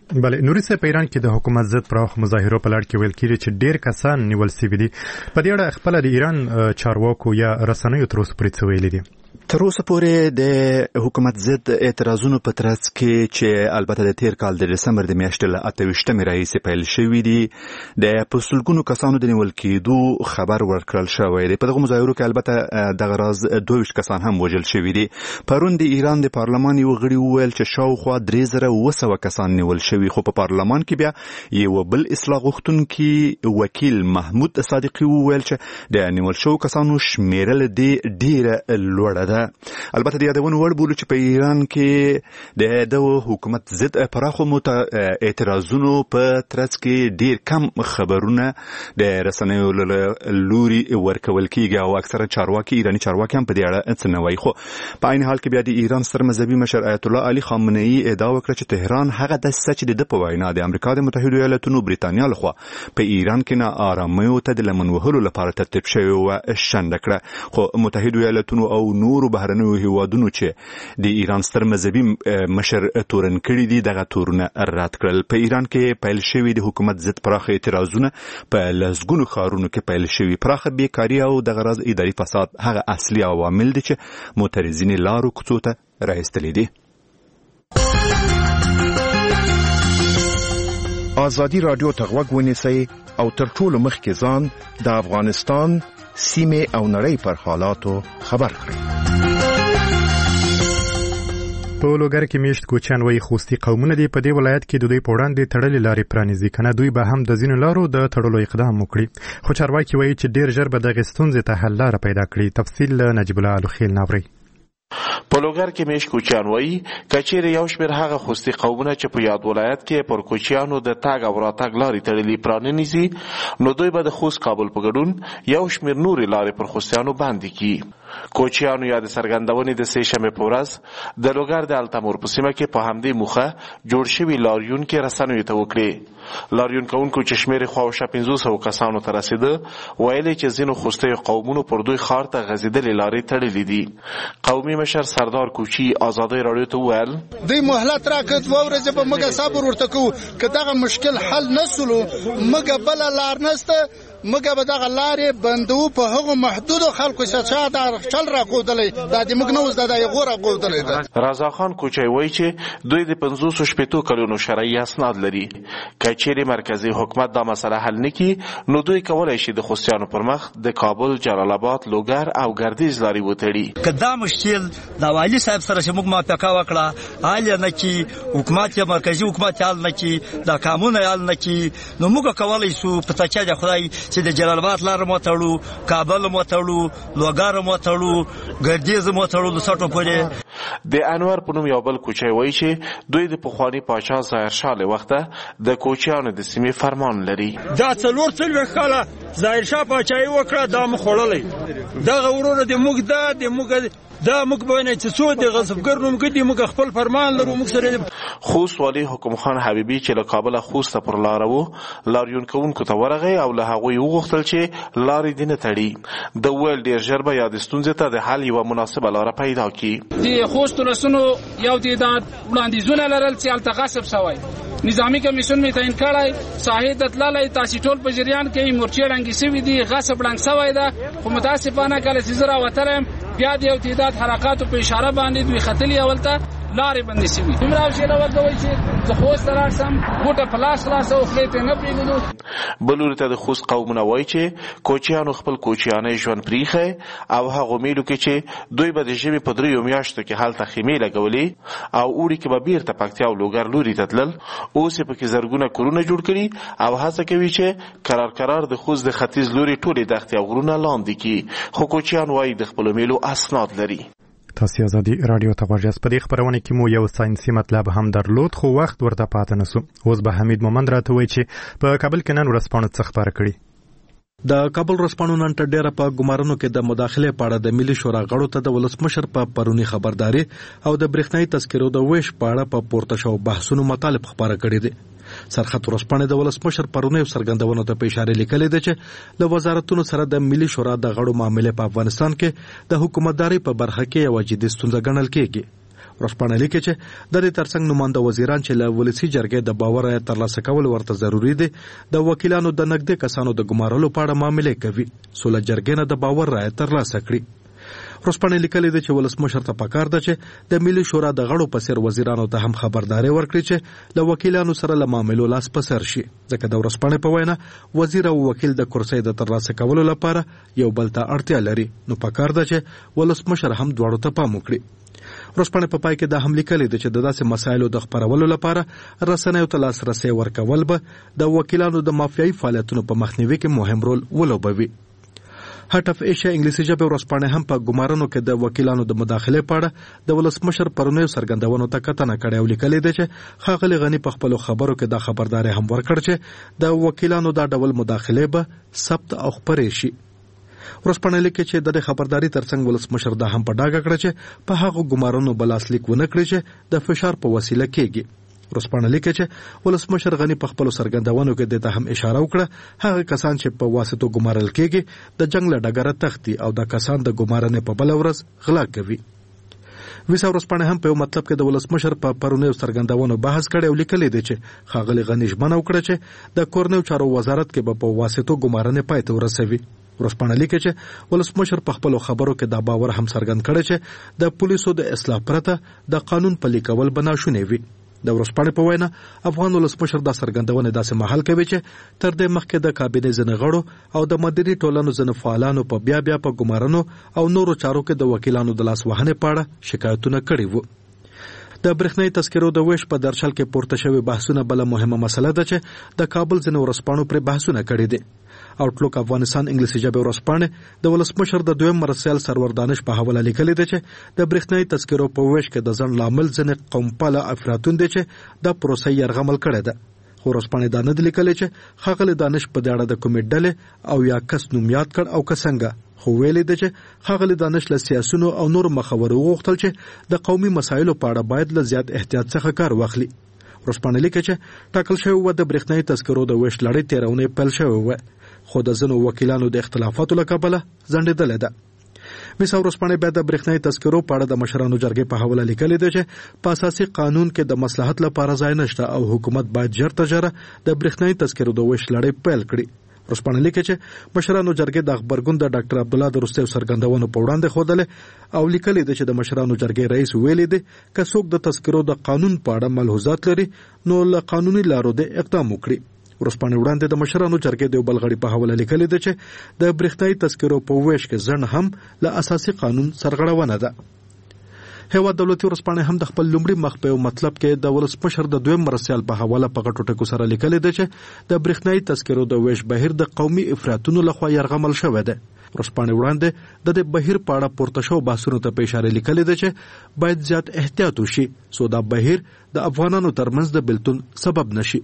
بله نوري صاحب په ایران کې د حکومت ضد پراخ مظاهرو په لړ کې ویل کېږي چې ډېر کسان نیول سوي دي. په دې اړه خپله د ایران چارواکو یا رسنیو تر اوسه پورې څه ویلي دي؟ تر اوسه پورې د حکومت ضد اعتراضونو په ترڅ کې چې البته د تیر کال د دسمبر د میاشتې له 28 راهیسې پیل شوي دي د په سلګونو کسانو د نیول کېدو خبر ورکړل شوی دی. په دغه مظاهرو کې البته دغه راز 22 کسان هم وژل شوي دي. پرون د ایران د پارلمان یو غړي وویل چې شاوخوا 3700 کسان نیول شوي، خو په پارلمان کې بیا یو بل اصلاح غوښتونکي وکیل محمود صادقي وویل چې د نیول شوو کسانو شمیره له دې ډیره لوړه ده. البته د یادونې وړ بولو چې په ایران کې د حکومت ضد پراخو اعتراضونو په ترڅ کې ډیر کم خبرونه د رسنیو لوري ورکول کیږي او اکثره چارواکي ایرانی چارواکي هم په دې اړه څه نه وایي. خو په عین حال کې بیا د ایران ستر مذهبي مشر آیت الله علي خامنه‌ای ادعا وکړه چې تهران هغه د سچ د په وینا د امریکا د متحده ایالاتونو برېټانیا لخوا په ایران کې نه آرامیو ته د لمن وهلو لپاره ترتیب شوی او شنډ کړه. خو متحده ایالاتونو او نورو بهرنیو هیوادونو چې د ایران ستر مذهبي مشر تورن کړي دي دغه تورونه رد کړل. په ایران کې پیل شوی د حکومت ضد پراخ اعتراضونه په لسګونو ښارونو کې پیل شوی. پراخه بیکاري او دغه راز اداري فساد هغه اصلي عوامل دي چې معترضین لارو کوڅو ته راایستلي دي. ازادي رادیو ته غوږ ونیسئ او تر ټولو مخکې ځان د افغانستان سیمه او نړۍ پر حالاتو خبر کړئ. په لوګر کې میشت کوچیان وایي خوستي قومونه دي په دې ولایت کې د دوی په وړاندې تړلې لارې پرانیزي، کنه دوی به هم د ځینو لارو د تړلو اقدام وکړي. خو چارواکي وایي چې ډیر ژر به دغې ستونزې ته حل لاره پیدا کړي. تفصیل نجیب الله الخیل ناوري. په لوګر کې میش کوچیان وایي کچېرې یو شمېر هغه خوستي قومونه چې په یاد ولایت کې پر کوچیانو د تګ او راتګ لارې تړلې پرانیزي، نو دوی به د خوست کابل په ګډون یو شمېر نورې لارې پر خوستیانو باندې کړي. کوچیانو یا د څرګندونې د سې شنبې په ورځ د لوګر د التمور په سیمه کې په همدې موخه جوړ شوي لاریون کې رسنیو ته وکړې. لاریون کوونکو چې شمېر خواوشا 500 کسانو ته رسیده ویلي چې ځینو خوستي قومونو پر دوی ښار ته غځېدلې لارې تړلې دي. قومي مشر سردار کوچی آزادۍ راډیو ته وویل دوی مهلت راکړ 2 ورځې به موږ صبر ورته کوو، که دغه مشکل حل نسلو موږ بله لار نسته، موږ به دغه لارې بندو په هغو محدودو خلکو چې دا چل راښودلی دا د موږ نه اوس دا یې غوره ښودلی ده. رضا خان کوچی وایي چې دوی د 560 کلونو شرعي اسناد لري. که چیرې مرکزي حکومت دا مسله حل نه کړي نو دوی کولی شي د خوستیانو پر مخ د کابل، جلال آباد، لوګر او ګردیز لارې وتړي. که دا مشکل د والي صاحب سره چې موږ موافقه وکړه حل نه کړي، حکومت یا مرکزي حکومت حل نه کړي، دا قانون حل نه کړي، نو موږ کولی شو په تچا د خدای چې د جلال آباد لار مو تړو، کابل مو تړو، لوګر مو تړو، ګردیز مو تړو د سټو پورې. د انور په نوم یو بل کوچی وایي چې دوی د پخواني پاچا ظاهرشاه له وخته د کوچیانو د سیمې فرمان لري. دا 4 کاله ظاهرشاه پاچاهي وکړه، دا مو خوړلی. دغه ورونه د موږ دا موږ باندې چې څو د غصبګر نوم کړي موږ خپل فرمان لرو. موږ سره خوست والي حکم خان حبیبي چې له کابل خوست پر لار وو لاریون کوونکو ته ورغی او له هغوی وغوښتل چې لارې دې نه تړي. د ویل ډیر ژر به یا د ستونزې ته د حل یوه مناسبه لاره پیدا کړي. د خوست ولسونو یو تعداد وړاندیزونه لرل چې هلته غصب شوی، نظامی کمیسیون می تعیین کړی، ساحې ته تللی، تاسې ټول په جریان کې مورچې ړنګې شوي دي، غصب ړنګ شوی ده. خو متاسفانه کله چې زه راوتلی بیا د یو تعداد حرکاتو په اشاره باندې دوی ختلي اولته لارې بندې شوي. دومره حوصله ورته وایي چې زه خوست ته لاړ شم ګوټه په لاس خلاصه او خولې ته نه پرېږدو. بل لوري ته د خوست قومونه وایي چې کوچیانو خپل کوچیانی ژوند پریښی او هغو میلو کې چې دوی به د ژمي په 3 میاشتو کې هلته خیمې لګولې او اوړي کې به بیرته پکتیا او لوګر لوري ته تلل. اوس یې پکې زرګونه کورونه جوړ کړي او هڅه کوي چې قرار د خوست د ختیځ لوري ټولې دښتې او غرونه لاندې کړي. خو کوچیان وایي د خپلو میلو اسناد لري. تاسو ازادي رادیو ته غوږ یاست. په دې خبرونه کې مو یو ساينسي مطلب هم درلود خو وخت ورته پاتې نسو. اوس به حمید مومند راته وایي چې په کابل کې نن ورځپاڼه څه خبره کړي. د کابل ورځپاڼو نن تر ډیره په ګمارنو کې د مداخله په اړه د ملي شورا غړو ته د ولسمشر په پرونی خبرداري او د برېښنايي تذکرو د ویش په اړه په پورته شو بحثونو مطالب خبره کړي دي. سرخط ورځپاڼه د ولسمشر پرونی څرګندونو ته په اشاره لیکلې ده چې له وزارتونو سره د ملي شورا د غړو معاملې په افغانستان کې د حکومتداري په برخه کې یو جدي ستونزه ګڼل کېږي. ورسپانه لیکي چې د دې ترڅنګ نماینده وزیران چې له ولسی جرګې د باور ترلاسه کول ورته ضروری دي د وکیلانو د نقدې کسانو د ګمارلو په اړه معاملې کوي سول جرګې نه د باور رائے ترلاسه کړي. ورسپانه لیکلي دي چې ولسمشر ته پکار ده چې د ملي شورا د غړو په سر وزیرانو ته هم خبرداري ورکړي چې له وکیلانو سره له معاملو لاس په سر شي ځکه د ورسپانه په وینا وزیر او وکیل د کرسۍ د ترلاسه کولو لپاره یو بل ته اړتیا لري نو پکار ده چې ولسمشر هم دواړو ته پام وکړي. ورسپانه په پای کې د هم لیکلي دي چې د داسې مسایلو د خبرولو لپاره رسنیو ته لاسرسي ورکول به د وکیلانو د مافیایي فعالیتونو په مخنیوي کې مهم رول ولوبوي. هارت اف ایشیا انګلیسي ژبه ورسپانه هم په ګمارنو کې د وکیلانو د مداخله په اړه د ولسمشر پرونیو څرګندونو ته کتنه کړې او لیکلي دي چې ښاغلي غني په خپل خبرو کې د خبرداري هم ورکړ چې د وکیلانو د ډول مداخله به ثبت او خبرې شي. ورسپانه لیکي چې د خبرداري ترڅنګ ولسمشر د هم په ډاګه کړ چې په هغه ګمارنو بلاسلیک ونه کړی چې د فشار په وسیله کېږي. ورسپانه لیکي چې ولسمشر غني په خپل څرګندونو کې د هم اشاره وکړه هغه کسان چې په واسطو ګمارل کېږي د جنگ له ډګره تختی او د کسان د ګمارنې په بل ورځ غلا کوي. ویسا ورسپانه هم په مطلب کې د ولسمشر په پرونیو څرګندونو بحث کړي او لیکلي دي چې ښاغلي غني ژمنه وکړه چې د کورنیو چارو وزارت کې په واسطو ګمارنې پای ته ورسوي. ورسپانه لیکي چې ولسمشر په خپل خبرو کې د باور هم څرګند کړي چې د پولیسو د اصلاح پرته د قانون پلي کول بناشونې وي. د ورسپانه په وینا افغان ولسمشر د څرګندونې داسې مهال کوي چې تر دې مخکې د کابینې ځینې غړو او د مدني ټولنو ځینې فعالانو په بیا په ګمارنو او نورو چارو کې د وکیلانو د لاس وهنې په اړه شکایتونه کړي وو. د برېښنايي تذکرو د ویش په درشل کې پورته شوی بحثونه بل مهمه مسله ده چې د کابل ځینې ورسپانو پر بحثونه کړي دي. آوټلوک افغانستان انګلیسي ژبه ورسپانه د ولسمشر د دویم مرسل سرور دانش په حواله لیکلي دي چې د برېښنايي تذکرو په ویش کې د ځن لامل ځنې قومپاله افراطون دي چې د پروسې یرغمل کړي ده. خو ورسپانه دا نه لیکلي چې ښاغلي دانش په دې اړه د کومې ډلې او یا کس نوم یاد کړ او کسنګ خو ویلي دي چې ښاغلي دانش له سیاسيونو او نور مخورو غوښتل چې د قومي مسایلو په اړه باید له زیات احتیاط څخه کار واخلي. ورسپانه لیکي چې ټاکل شوی و د برېښنايي تذکرو د ویش لړۍ تیرونه پیل شوی و خو د ځینو وکیلانو د اختلافاتو له کبله ځنډېدلې ده. ویسا ورسپانه بیا د برېښنايي تذکرو په اړه د مشرانو جرګې په حواله لیکلي دي چې په اساسي قانون کې د مصلحت لپاره ځای نشته او حکومت باید ژر تر ژره د برېښنايي تذکرو د ویش لړۍ پیل کړي. ورسپانه لیکي چې مشرانو جرګې د خبرګون د ډاکټر عبد الله درستیو څرګندونو په وړاندې خوده او لیکلي دي چې د مشرانو جرګې رئیس ویلي دي که څوک د تذکرو د قانون په اړه ملحوظات لري نو له قانوني لارو د اقدام وکړي. ورسپانه وړاندې د مشرانو جرګې د بلغړي په حواله لیکلي دي چې د برېښنايي تذکرو په ویش کې ځن هم له اساسي قانون سرغړونه ده. هیواد دولتي ورسپانه هم د خپل لومړي مخ په مطلب کې د ولسمشر د دویم مرسل په حواله په غټو ټکو سره لیکلي دي چې د برېښنايي تذکرو د ویش بهیر د قومي افراطونو لخوا یرغمل شوی دی. ورسپانه وړاندې د بهیر په اړه پورته شو بحثونو ته په اشاره لیکلي دي چې باید زیات احتیاط وشي سو دا بهیر د افغانانو ترمنځ د بلتون سبب نشي.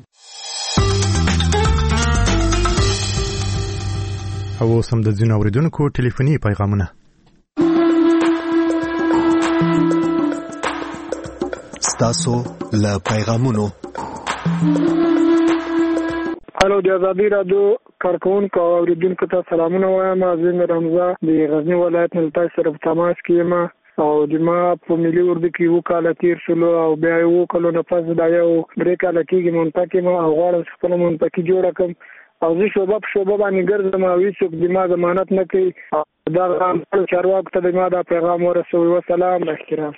او سم د ځینو اوریدونکو ټلیفوني پیغامونه. ستاسو له پیغامونو. هلو د ازادي رادیو کارکونکو او اوریدونکو ته سلامونه وایم. زه رمزه د غزنی ولایت نه تاسو سره په تماس کې یم او د ما په ملي اردو کې وکاله تیر شلو او بیا یو کلو نه پس دا یو درې کاله کېږي منطقه ما او غواړم خپل منطقه جوړ کړم او زه شوبه باندې ګرځم او هیڅوک د ما ضمانت نه کوي. دا چارواکو ته د ما دا پیغام ورسوي. وسلام احترام.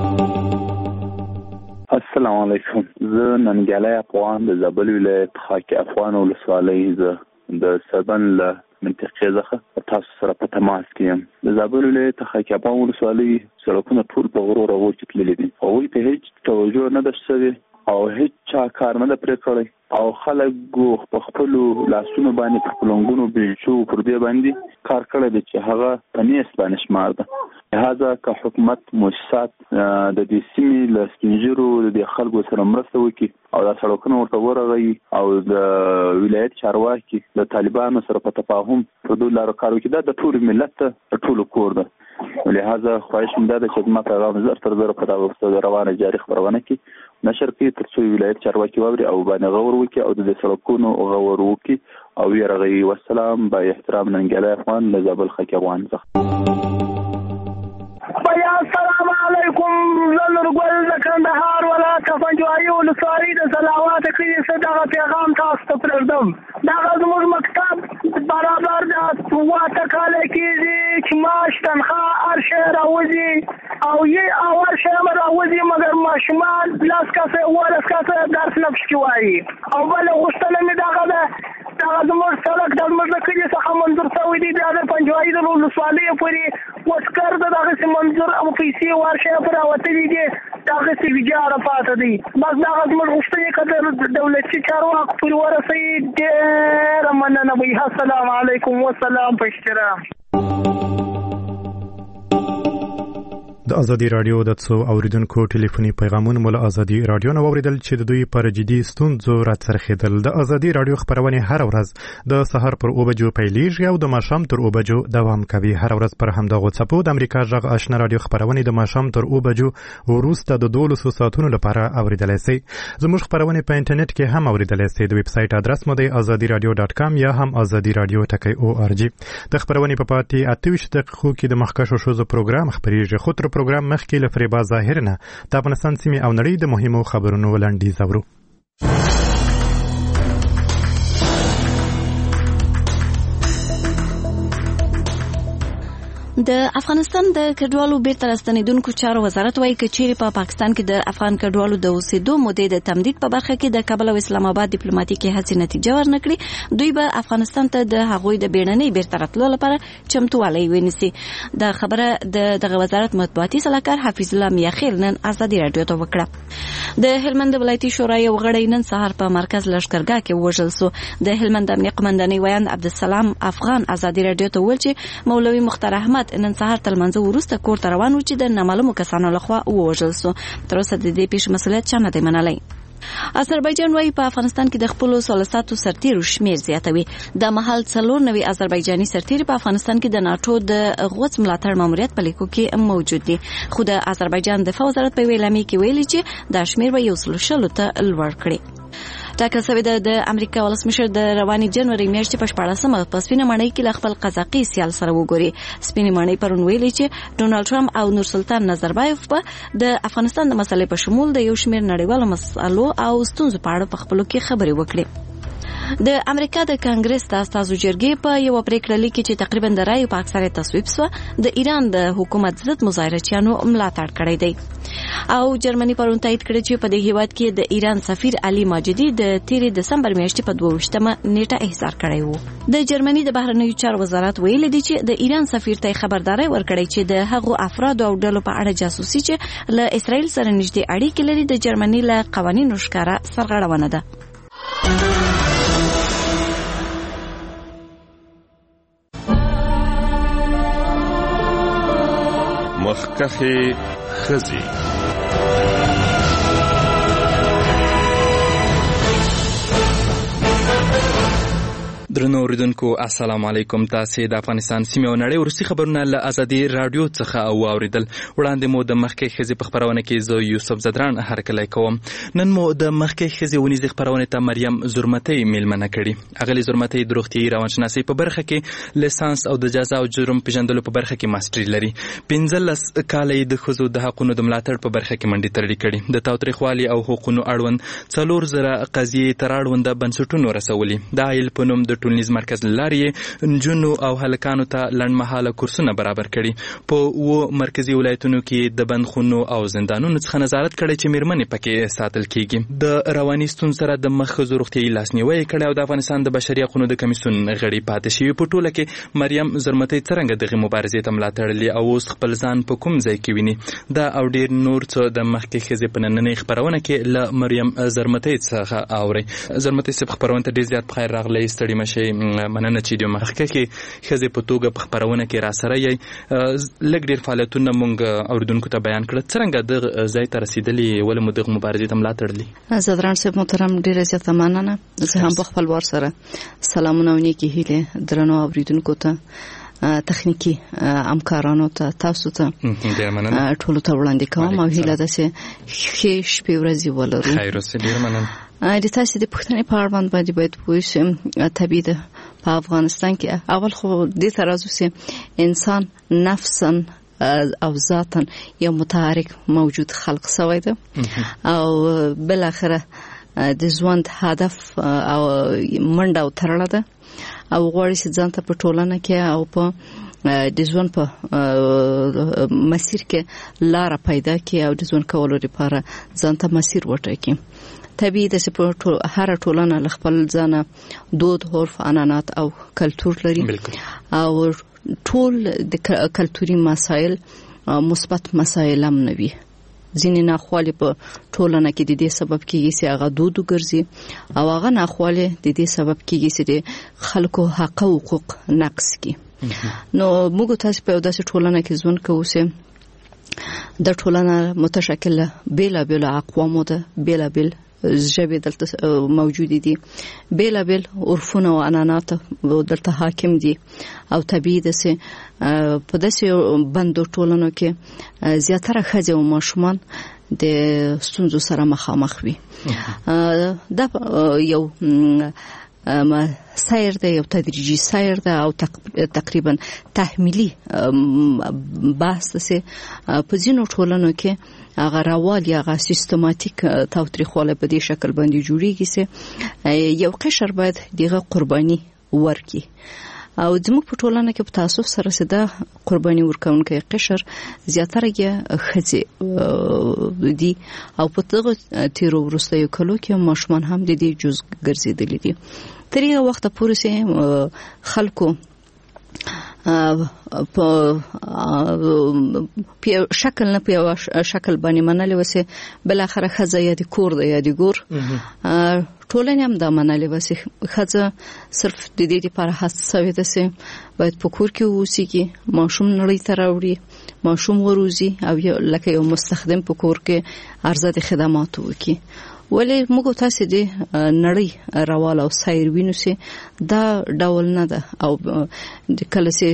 السلام علیکم. زه ننګیالی افغان د زابل ولایت خاک افغان ولسوالۍ د سربن له منطقې څخه تاسو سره په تماس کې یم. د زابل ولایت خاک افغان ولسوالۍ سړکونه ټول په غرو راغو چې تللي دي. هغوی ته هیڅ توجه نه ده شوې او هیڅ چا کار نه ده پرې کړی او خلک په خپلو لاسونو باندې په پلنګونو بیلچو پر دې باندې کار کړی دی چې هغه په نیست باندې شمار ده. لهذا که حکومت مؤسسات د دې سیمې له سپینږیرو د خلکو سره مرسته وکړي او دا سړکونه ورته ورغوي او د ولایت چارواکي د طالبانو سره په تفاهم په دې لارو کار وکړي، دا د ټول ملت ته ټول کور ده. لهذا خواهش مې ده چې ما پیغام زر تر زر په دغه روانه جاري خبرونه کې نشر کړي تر څو ولایت چارواکي واوري او باندې غور وکړي او د سړکونو غور وکړي او یې والسلام با احترام ننګیالی افغان له زابل خاک افغان څخه. السلام علیکم. زه نورګل د کندهار ولایت پنجوایي ولسوالۍ د صلوات کلي څخه دغه پیغام تاسو ته پرېږدم. دغه زموږ مکتب برابر د 8 کاله کېږي چې معاش تنخواه هر شی راوځي او هر شی راوځي مګر ماشومان 10 کسه 12 کسه درس نه پکې وایي. او بله غوښتنه مې دغه ده دغه زموږ سړک د زموږ د کلي څخه منظور شوی دی بیا د پنجوایي د ولسوالۍ پورې وسکر د دغسې منظور او پیسې ورشی په راوتلي دي دغسې ویجاړه پاته دی. بس دغه زموږ غوښتنې که د دولتي چارواکو پورې ورسوي ډېره مننه وي. السلام علیکم وسلام په احترام. د ازادي رادیو د څو اوریدونکو ټلیفوني پیغامونه مول ازادي رادیو نو اوریدل چې د دوی پر جدي ستونزو راڅرخیدل. د ازادي رادیو خبرونه هر ورځ د سحر پر 9 بجو پیلیږي او د ماښام تر 9 بجو دوام کوي. هر ورځ پر همدغه څپو د امریکا جغ آشنا رادیو خبرونه د ماښام تر 9 بجو وروسته د 12 ساعتونو لپاره اوریدلای شئ. زموږ خبرونه په انټرنیټ کې هم اوریدلای شئ. د ویب سټ ادرس مو د azadiradio.com یا هم azadiradio.org. د خبرونه په پاتې 28 دقیقو کې د مخکښو شوزو پروګرام خبريږي. خو تر پروګرام مخکې له فریبا ظاهرنه د افغانستان سیمې او نړۍ د مهمو خبرونو وړاندیز اورو. د افغانستان د کډوالو بیرته راستنیدونکو چارو وزارت وايي چې چیرې په پاکستان کې د افغان کډوالو د اوسېدو مودې د تمدید په برخه کې د کابل او اسلام آباد ډیپلوماټیکي هڅې نتیجه ورنکړي. دوی به افغانستان ته د هغوی د بیړنۍ بیرته راتلو لپاره چمتووالی ونیسي. د خبره دغه وزارت مطبوعاتي سلاکار حفیظ الله میاخیل نن ازادي رادیو ته وکړه. د هلمند ولایتي شورا یو غړی نن سهار په مرکز لشکرګاه کې وژل سو. د هلمند امنیه قومندانۍ ویاند عبدالسلام افغان ازادي رادیو ته ویل چې مولوي مختار احمد نن سهار تر منځ وروسته کور ته روان و چې د نامعلومو کسانو لخوا ووژل سو. تر اوسه د دې پیښې مسؤلیت چا نه دی منلی. آذربایجان وايي په افغانستان کې د خپلو سولساتو سرتیرو شمیر زیاتوي. د مهال 4 آذربایجاني سرتیري په افغانستان کې د ناتو د غوڅ ملاتړ ماموریت په لیکو کې موجود دي. خو د آذربایجان دفاع وزارت په اعلامیه کې ویلي چې دا شمیر به 100 ته لوړ کړي. ټاکل شوی د امریکا ولسمشر د رواني جنوري میاشتې په 14مه په سپینه ماڼۍ کې له خپل قزاقي سیال سره وګوري. سپینه ماڼۍ پرون ویلي چې ډونالد ټرمپ او نورسلطان نظربایف په د افغانستان د مسلې په شمول د یو شمېر نړیوالو مسالو او ستونزو په اړه په خپلو کې خبرې وکړي. د امریکا د کانګرس د استازو جرګې په یو پریکړه لیکي چې تقریبا د رایو په اکثریت تصویب شو د ایران د حکومت ضد مظاهرچیانو ملاتړ کړی دی. او جرمني پرون تایید کړی چې په دې هیواد کې د ایران سفیر علي ماجدي د 13 دسمبر میاشتې په 22مه نیټه احضار کړی وو. د جرمني د بهرنیو چارو وزارت ویلي دی چې د ایران سفیر ته خبرداري ورکړی چې د هغو افراد او ډلو په اړه جاسوسي چې له اسرائیل سره نږدې اړیکې لري د جرمني له قوانینو ښکاره سرغړونه ده. مخکخي خزي درنو اوریدونکو السلام علیکم. تاسو د افغانستان سیمه او نړۍ ورسي خبرونه له ازادي رادیو څخه اوریدل. وړاندې مو د مخکې خزي په خبرونه کې زه یوسف زدران هرکلی کوم. نن مو د مخکې خزي ونیز خبرونه ته مریم زرمتي میلمنه کړي. اغلی زرمتي د روغتي روانشناسي په برخه کې لیسانس او د جزا او جرم پیژندلو په برخه کې ماستری لري. 15 کال د خزو د حقونو د ملاتړ په برخه کې منډي ترلي کړي. د تاوتریخوالي او حقوقو اړوند 4000 قضیې تر اړوند بنسټونو رسولي. د عیل په نوم د ټولنیز مرکز لارې نجونو او هلکانو ته لنډمهاله کورسونه برابر کړي. په و مرکزی ولایتونو کې د بندخونو او زندانونو څخه نظارت کړي چې میرمنې پکې ساتل کیږي. د رواني ستونزو سره د مخ روغتیايي لاسنیوي کړي او د افغانستان د بشري حقوقو د کمیسیون غړي پاتې شوی. په ټوله کې مریم زرمتي څنګه دغه مبارزې ته ملاتړ لري او اوس خپل ځان په کوم ځای کې ویني. دا او ډیر نور څه د مخکې خزې په نننۍ خبرونه کې له مریم زرمتي څخه اوري. زرمتي څخه خبرونه ته ډیر زیات بخیر راغلی. ستړي مشي مننه چې د مخکې کې خزې په توګه په خبرونه کې را سره یې لږ ډیر فعالیتونه مونږ اوریدونکو ته بیان کړل. څنګه د ځای ته رسیدلی ولې مو د مبارزې ته ملاتړ لري؟ زدران صاحب محترم ډیر زیات مننه. زه هم په خپل وار سره سلامونه او نیکی هیله درنو اوریدونکو ته تخنیکی همکارانو ته تاسو ته ټول ته وړاندې کوم او هیله ده چې ښه شپې ورځې ولرو. خیر اوسې. ډیر مننه. د تاسو د پښتنې په اړه باندې باید پوه شئ. طبیعي ده په افغانستان کې اول خو دې ترازو سي انسان نفسن او ذاتن یو متحرک موجود خلق شوی ده او بل اخره د ژوند هدف او منډه او ترړه ده او غواړي چې ځان ته په ټولنه کې او په د ژوند په مسیر کې لار پیدا کړي او د ژوند کولو لپاره ځان ته مسیر وټاکي. طبیعي د هر ټولنه خپل ځانه دود، عرف، عنعنات او کلتور لري او ټول د کلتوري مسایل مثبت مسایل هم نه وي. ځینې ناخوالې په ټولنه کې د دې سبب کېږي چې هغه دود وګرځي او هغه ناخوالې د دې سبب کېږي چې د خلکو حق او حقوق نقض کړي. نو موږ تاسو په داسې ټولنه کې ژوند کوو چې د ټولنه متشکله بیلابیل اقوامو ده، بیلابیل ژبې دلته موجود دي، بیلابیل عرفونه او عنعنات دلته حاکم دي او طبیعي ده چې په داسې بندو ټولنو کې زیاتره ښځې او ماشومان د ستونزو سره مخامخ وي. دا یو سیر ده، یو تدریجي سیر ده او تقریبا تحمیلی بحث ده په ځینو ټولنو کې هغه راوال یا هغه سیستماتیک تاوتریخوالی په دې شکل باندې جوړیږي چې یو قشر باید دغه قرباني ورکړي او زموږ په ټولنه کې په تاسف سره سده قرباني ورکونکي قشر زیاتره یې ښځې دي او په دغه تیرو وروستیو کلو کې ماشومان هم د دې جز ګرځېدلي دي. تر یو وخته پورې چې خلکو په شکل نه په شکل باندې منلې وسه بل اخره ښځه یا د کور ده یا د ګور ټولنه هم دا منلې وسه ښځه صرف د دې لپاره هڅه ده چې باید په کور کې اوسېږي، ماشوم نړۍ ته راوړي، ماشوم وروزي او لکه یو مستخدم په کور کې عرضه د خدمات وکړي. ولی موږ تاسو د نړۍ روال او سایر وینو چې دا ډول نه ده او د کله چې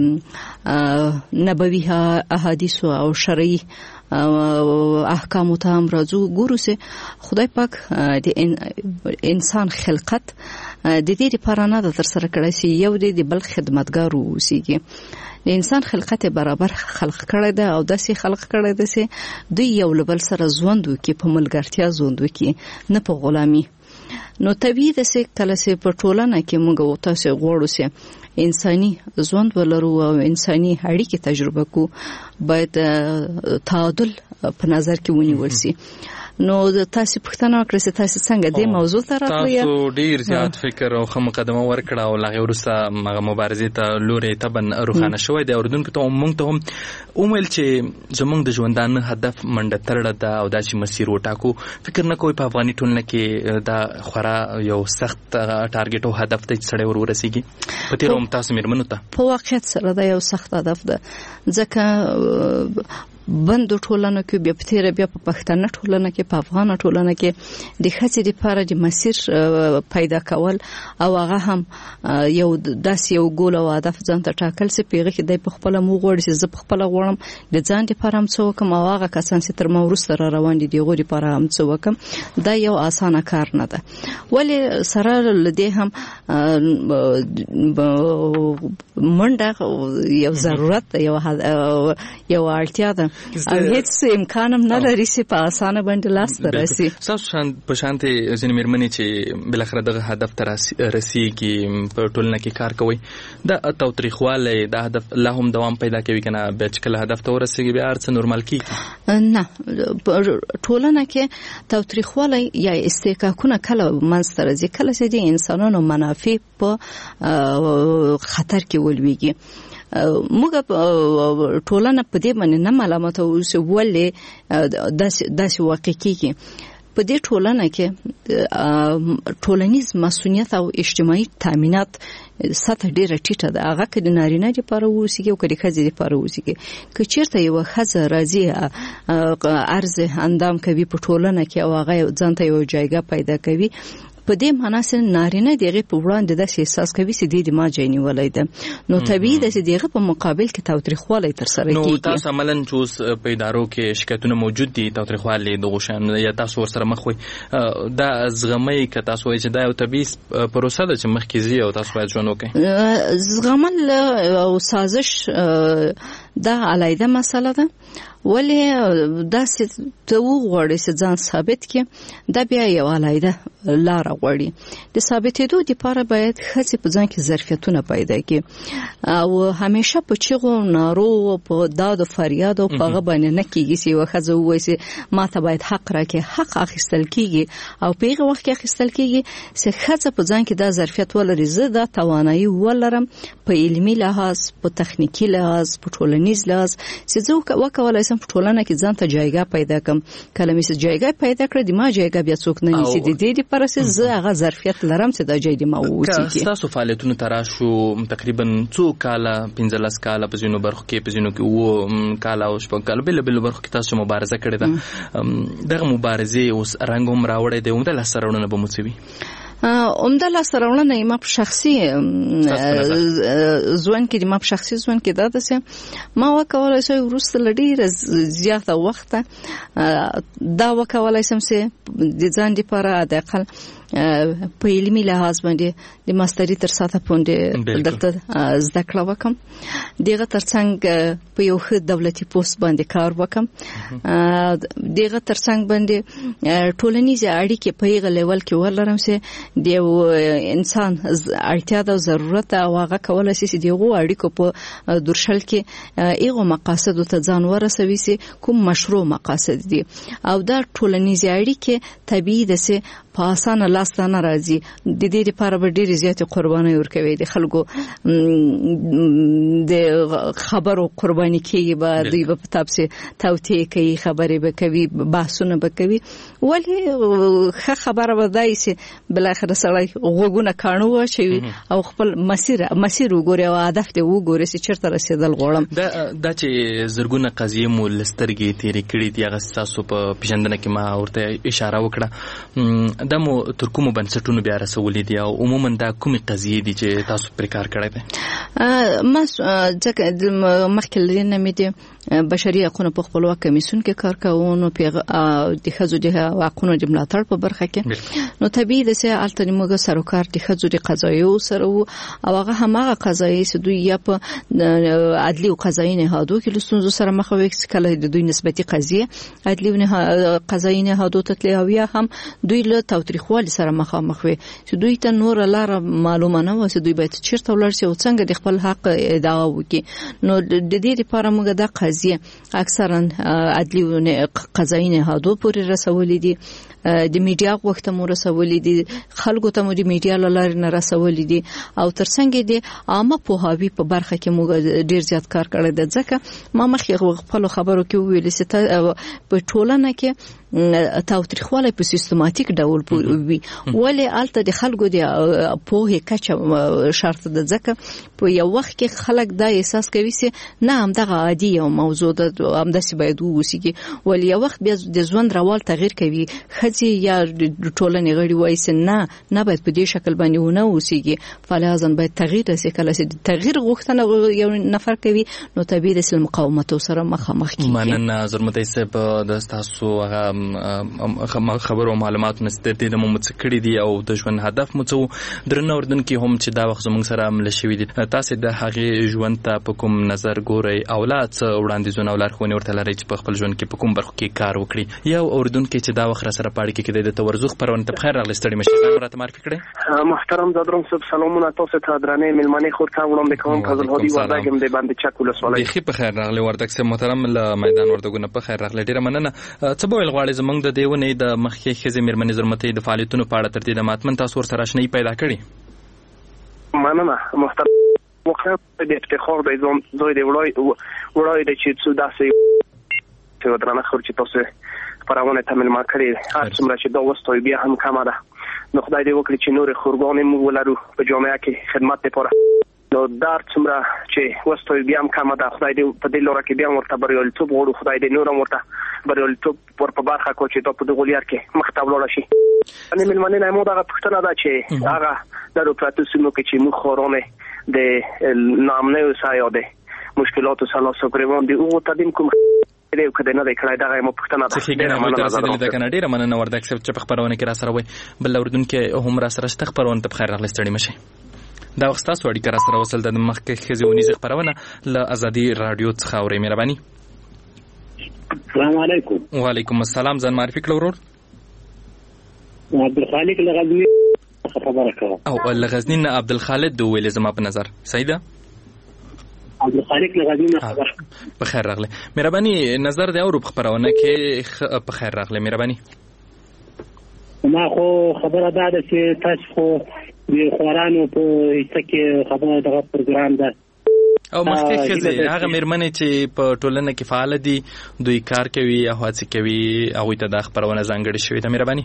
نبوي احادیث او شرعي احکام ته هم راځو ګورو چې خدای پاک د انسان خلقت د دې لپاره نه تر سره کړی چې یو د بل خدمتګار اوسېږي. د انسان خلقت برابر خلق کړی ده او داسې خلق کړی ده چې دوی یو لبل سره ژوند وکړي، په ملګرتیا ژوند وکړي، نه په غلامي. نو طبیعي ده چې کله چې په ټولنه کې موږ تاسو غواړو چې انساني ژوند ولرو او انساني اړیکې تجربه کو، باید تعادل په نظر کې ونیول شي. نو تاسو پښتنه وکړئ چې تاسو څنګه دې موضوع ته راغلی؟ تاسو ډیر زیات فکر او مقدمه ورکړه او لغه ورسته مبارزې ته لوري تبن روخانه شوې د اوردونکو ته مونږ ته هم اومل چې زمونږ د ژوندانه هدف منډه ترړه ده او دا چې مسیر وټاکو. فکر نه کوئی په افغاني ټولنه کې دا خورا یو سخت ټارګټ او هدف ته سړی ورسیږي. په تیر هم تاسو مېرمنو ته په واقعیت سره دا یو سخت هدف ده، ځکه بندو ټولنه کې بیا پتیره بیا په پښتنه ټولنه کې په افغان ټولنه کې د ښځې لپاره د مسیر پیدا کول او هغه هم یو داسې یو ګول او هدف ځان ته ټاکل چې پیغه کې د خپل مو غوړي چې زه په خپل غوړم د ځان لپاره هم څه وکم او هغه کسان چې تر ما وروسته را روان دي دغه لپاره هم څه وکم. دا یو اسانه کار نه ده، ولی سره لدې هم منډه یو ضرورت ده، یو اړتیا ده او هیڅ امکان هم نه لري چې په اسانه باندې لاس ته راسي. تاسو په شانتي ځینې مېرمنې چې بلخره دغه هدف ته رسیږي په ټولنه کې کار کوي، دا تاوتریخوالی دا هدف لا هم دوام پیدا کوي کنه به چې کله هدف ته ورسیږي بیا هر څه نورمال کیږي؟ نه، ټولنه کې تاوتریخوالی یا استحقاقونه کله منځته راځي کله چې د انسانانو منافع په خطر کې ولويږي. موږ ټولنه په دې باندې نه معلومات اوسه ولې داسې واقع کیږي. په دې ټولنه کې ټولنیز مسؤلیت او اجتماعي تامینات سطح ډیره ټیټه ده. هغه کله نارینه لپاره ووسیږي او کله ښځې لپاره ووسیږي. که چیرته یو ښځه راځي عرض اندام کوي په ټولنه کې او هغه ځان ته یو جایګه پیدا کوي، په دې معنا چې نارینه دغه په وړاندې د احساس کوي چې د ما جینی ولای ده. نو طبيعي ده چې دغه په مقابل کې تاوتریخوالی تر سره کیږي. نو تاسو عملاً چې په ادارو کې شکایتونه موجود دي تاوتریخوالی د غوښن یا تاسو ورسره مخ وي، دا زغمي که تاسو یې دا یو طبيعي پروسه ده چې مخ کې زی او تاسو باید ژوند وکړئ. زغمل او سازش دا علایده مسله ده. ولی داسې ته وغواړې چې ځان ثابت کړې، دا بیا یو علایده لاره غواړي. د ثابتېدو دپاره باید ښځې په ځان کې ظرفیتونه پیدا کړي او همیشه په چیغو نارو په داد و فریاد او په هغه باندې نه کېږي چې یوه ښځه ووایي چې ما ته باید حق راکړې. حق اخیستل کېږي او په هغه وخت کې اخیستل کېږي چې ښځه په ځان کې دا ظرفیت ولري، زه دا توانایي ولرم په علمي لحاظ، په تخنیکي لحاظ، په ټولنیز لحاظ چې زه وکولای شم په ټولنه کې ځان ته جایګه پیدا کړم. کله مې چې جایګه پیدا کړه د ما جایګه بیا څوک نه نیسي. د دې لپاره چې زه هغه ظرفیت لرم چې دا جای د ما ووسیږي. تاسو فعالیتونو ته راشو تقریبا څو کاله، 15 کاله په ځینو برخو کې، په ځینو کې 9 کاله او 10 کاله بل بل برخو کې تاسو مبارزه کړې ده. دغه مبارزې اوس رنګ هم راوړی دی. عمده لاسته راوړنه به مو څه وي؟ عمده لاسته راوړنه یې ما په شخصي ژوند کې دا ده چې ما وکولای شم وروسته له ډېره زیاته وخته دا وکولای شم چې د ځان لپاره حداقل په علمي لحاظ باندې د ماستري تر سطح پورې دلته زده کړه وکم. دغه ترڅنګ په یو ښه دولتي پوسټ باندې کار وکم. دغه ترڅنګ باندې ټولنیزه اړیکې په هغه لیول کې ولرم چې د انسان اړتیا ده او ضرورت او هغه کولای شي چې دغه اړیکو په درشل کې هغه مقاصد ته ځان ورسوي چې کوم مشروع مقاصد دي او دا ټولنیزه اړیکې طبيعي ده چې په اسانه لاس ته نه راځي. د دې لپاره به ډېرې زیاتې قربانۍ ورکوي. د خلکو د خبرو قرباني کېږي، به دوی به په تابسې توطیې کوي، خبرې به کوي، بحثونه به کوي. ولې ښه خبره به دا وي چې بالاخره سړی غوږونه کاڼه واچوي او خپل مسیر وګوري او هدف ته وګوري چې چېرته رسېدل غواړم. دا چې زرګونه قضیې مو له سترګې تېرې کړي دي، هغه ستاسو په پیژندنه کې ما ورته اشاره وکړه. دا مو تر کومو بنسټونو بیا رسولې دي او عموما دا کومې قضیې دي چې تاسو پرې کار کړی دی؟ ما ځکه مخکې لري نه مې د بشري حقوقو په خپلواک کمیسیون کې کار کوو، نو د ښځو د حقوقو د ملاتړ په برخه کې نو طبیعي ده چې هلته موږ سروکار د ښځو د قضایو سره وو او هغه هماغه قضایي چې دوی یا په عدلي او قضایي نهادو کې له ستونزو سره مخ وي، کله د دوی نسبتي قضیه عدلي او قضایي نهادو ته تللی او یا هم دوی له تاوتریخوالي سره مخامخ وي چې دوی ته نور لاره معلومه نه و چې دوی باید چیرته ولاړ شي او څنګه د خپل حق ادعا وکړي. نو د دې لپاره موږ دا قضیه اکثرا عدلي او قضایي نهادو پورې رسولې دي. د میډیا وخت مو رسولې دي، خلکو ته مو د میډیا لاره نه رسولې دي او ترڅنګ دي عامه پوهاوی په برخه کې موږ ډیر زیات کار کړی دی. ځکه ما مخکې خپل خبرو کې ویل چې په ټولنه کې تاوتریخوالی په سیستماتیک ډول وي، ولې الته د خلکو د پوهې کچه شرط ده. ځکه په یو وخت کې خلک دا احساس کوي چې نه همدغه عادي یو موضوع ده، همداسې باید ووسیږي، ولې یو وخت بیا د ژوند روال تغییر کوي. ښځې یا د ټولنې غړي وایي چې نه باید په دې شکل باندې ونه اوسیږي، فلازم باید تغییر راسي. کله چې د تغییر غوښتنه یو نفر کوي نو طبیعي ده چې مقاومت سره مخامخ کیږي. مننه زرمتي صاحب د تاسو خبرو او معلوماتو نستدې د مو مڅکړې دي او د ژوند هدف مو څو درنه وردن کې هم چې دا وخت زموږ سره عمل شوی دي. تاسو د هغه ژوند ته په کوم نظر ګورئ؟ اولاد وړاندیزونه او لارښوونې ورته لري چې په خپل ژوند کې په کوم برخو کې کار وکړي؟ یو اوردونکو چې دا وخت سره پاړی کې د تورزخ پرونه ته بخیر راغلی ستړي مشه راته معرفي کړئ. محترم زادروم صاحب سلامونه تاسو ته درنې ملمنې خورته وړاندې کوم. فضل هادي وردګم د باندې چک ولسوالۍ. خې په خیر راغلی وردګ صاحب محترم له میدان وردګونه په خیر راغلی. ډیره مننه. څه به ویل غواړئ زمونږ د دیونه د مخکې ښځې مېرمنې زرمتۍ د فعالیتونو په اړه ترتیب ماتمن تاسو ورسره آشنایي پیدا کړې؟ مننه محترم. واقعا د افتخار د زوی د وړای د چې څو داسې ته درنه خور چې تاسو پرونه تمل ما کړی هر څومره چې دا وستوي بیا هم کم ده. نو خدای دې وکړي چې نور خورګانې مو ولرو په جامعه کې خدمت لپاره. نو دار څومره چې وستوي بیا هم کم ده. خدای دې په دې لور کې بیا ورته بریالیتوب غواړو. خدای دې نور ورته بریالیتوب ور په برخه کو چې په دغه لار کې مخته ولاړ شي. ان ملمنې نه مو دا پښتنه ده چې هغه د پروتستانو کې چې مو خورونه د نامنه وسایاده مشکلات سلاسه ګریوان دی او تدین کوم ډیره کده نه کړای دا مو پښتنه ده. د کاناډا مننه وردګ صاحب چې خبرونه کې را سره وي بل اوردونکو هم را سره خبرونه ته بخیر راغلی ستړي مشه. دا وخت تاسو اړیکه را سره وصل د مخکې خزونیز خبرونه له ازادي رادیو څخه اوري. مهرباني. السلام علیکم. وعلیکم السلام. ځان معرفي کړئ ورور. عبدالخالق لغزنی خبره کوم. او لغزنی نه عبدالخالق ویل زما په نظر صحیح ده. عبدالخالق لغزنی خبر. بخیر راغله. مهرباني نظر دی اورو خبرونه کې بخیر راغله. مهرباني. ما خو خبره ده چې تاسو خو د خورانو په هیڅ کې خبره دغه پروګرام ده او مخکې خزه هغه مېرمنې چې په ټولنه کې فعال دي دوی کار کوي او هڅه کوي هغه ته د خبرونه ځانګړي شوی ده. مهرباني.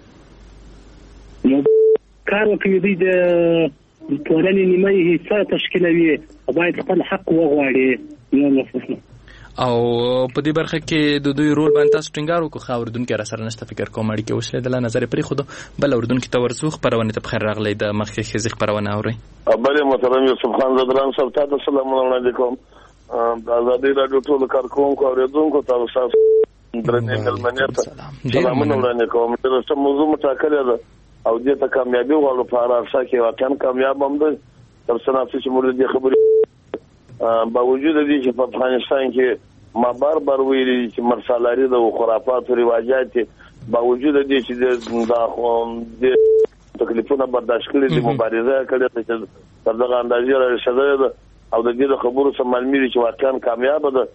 نو کار وکړي د ټولنې نیمه حصہ تشکیلوي باید خپل حق وغواړي او په دې برخه کې د دوی رول باندې تاسو ټینګار وکړو. خو اردوونکو را سره نشته فکر کوم اړیکې وشلې د نظر پرې خود بل اردوونکو ته ورسو خبرونه ته بخیر راغلی د مخکې خزي خبرونه اوري. بله محترم یوسف خان زدران صاحب ته السلام علیکم. د آزادي رادیو ټول کارکونکو اوریدونکو تاسو درنې ملمنې ته سلامونه وړاندې کوم. ترڅو موضوع متأکده ده او دې ته کامیابی غواړو په ارشا کې واقعا کامیاب هم ده. تر څو چې موږ دې خبرې باوجود دې چې په افغانستان کې ما بار ویلي چې مرسالاري د خرافات او رواجات باوجود دې چې د تکلیفونه برداشت کړي د مبارزه کړي چې تر دغه اندازې راځي او د دې خبرو سم معلومي چې واقعا کامیاب ده.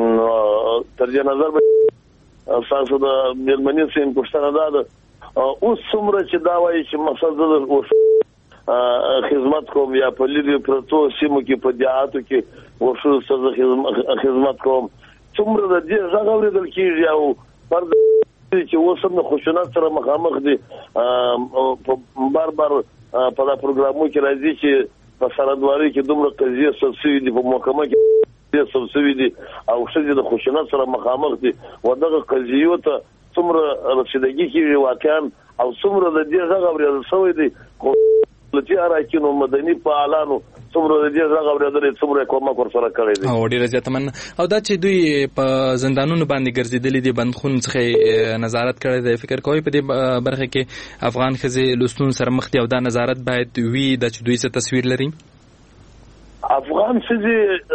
تر دې نظر به تاسو د ملمنې سیم پښتنه ده اوس څومره چې دا وایي چې مقصد خدمت کوم یا په لری پروتو سیمو کې په دیاتو کې ورشو سره خدمت کوم څومره د دې ځای اوریدل کیږي او پر چې وسم خوشونات سره مخامخ دي بار په دا پروګرامو کې راځي چې په سردواري کې دومره قضیه سلسله دي په محکمه کې سلسله دي او څه د خوشونات سره مخامخ دي ودغه قضیو ته څومره رسیدګي کې واقعا او څومره د دې ځای اوریدل شوی دي لتی اراکینو مدني فعالانو څومره د دې ځای اوریدل څومره کومه کور سره کړی دي او ډیره زیاته من او دا چې دوی په زندانونو باندې ګرځیدلې دي بندخون څخه نظارت کړی دی فکر کوي په دې برخه کې افغان خزي لستون سره مخ دي او دا نظارت باید وي د چې دوی څه تصویر لري. افغان خزي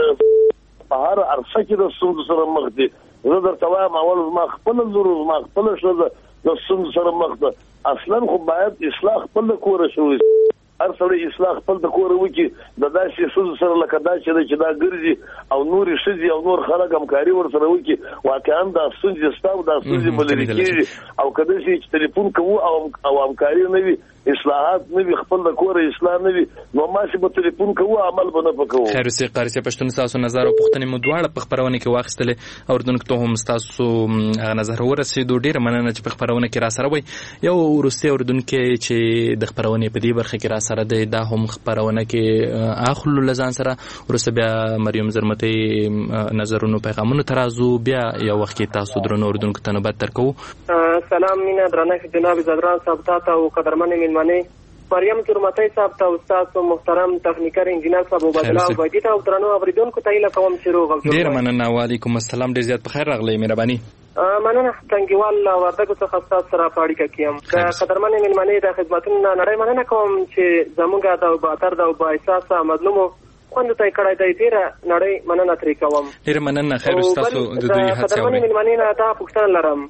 هر عرصه کې د سود سره مخ دي. زه درته وایم اول ما خپل ضرور ما خپل شوه د سود سره مخ ده. اصلا خو باید اصلاح خپل کور شوی هر څړي اصلاح خپل د کور وکي د داسې سود سره لکه دا چې دا ګرځي او نور شذي او نور خلک همکاري ور سره وکي واقعا دا سود ستاو دا سود بلل کیږي او کله چې ټلیفون کوو او همکاري نه وي اصلاحات نه وي خپل د کور اصلاح نه وي نو ماشي په ټلیفون کوو عمل به نه وکړو. خیر سي قاری سي پښتون تاسو نظر او پښتني مدواړه په خبرونه کې واخستلې او دونکو ته هم تاسو نظر ورسېدو ډیره مننه چې په خبرونه کې را سره وي. یو ورسته اوردونکو چې د خبرونه په دې برخه کې را سره ده دا هم خبرونه کې اخلو لزان سره ورسته بیا مریم زرمتي نظرونو پیغامونو ترازو بیا یو وخت کې تاسو درنو اوردونکو ته نوبت ترکو. سلام مینا درنه جناب زدران صاحب ته او قدرمن ملمنه مریم زرمتي صاحب ته استاد محترم تخنیکر انجینر صاحب وبدلا او بجیت او درنو اوریدونکو ته اله کوم شروع غوښتل. ډیر مننه. وعلیکم السلام. ډیر زیات بخیر راغلی. مهرباني. مننه څنګهوال وردګو څخه استاد سره پاړیکه کیم د قدرمن ملمنه د خدماتونو نړۍ مننه کوم چې زموږه د باتر د با احساس مظلومو خوند ته کړای دی ډیر نړۍ مننه ترې کوم. ډیر مننه. خیر تاسو د دوی هڅه قدرمن ملمنه نه دا پوښتنه لرم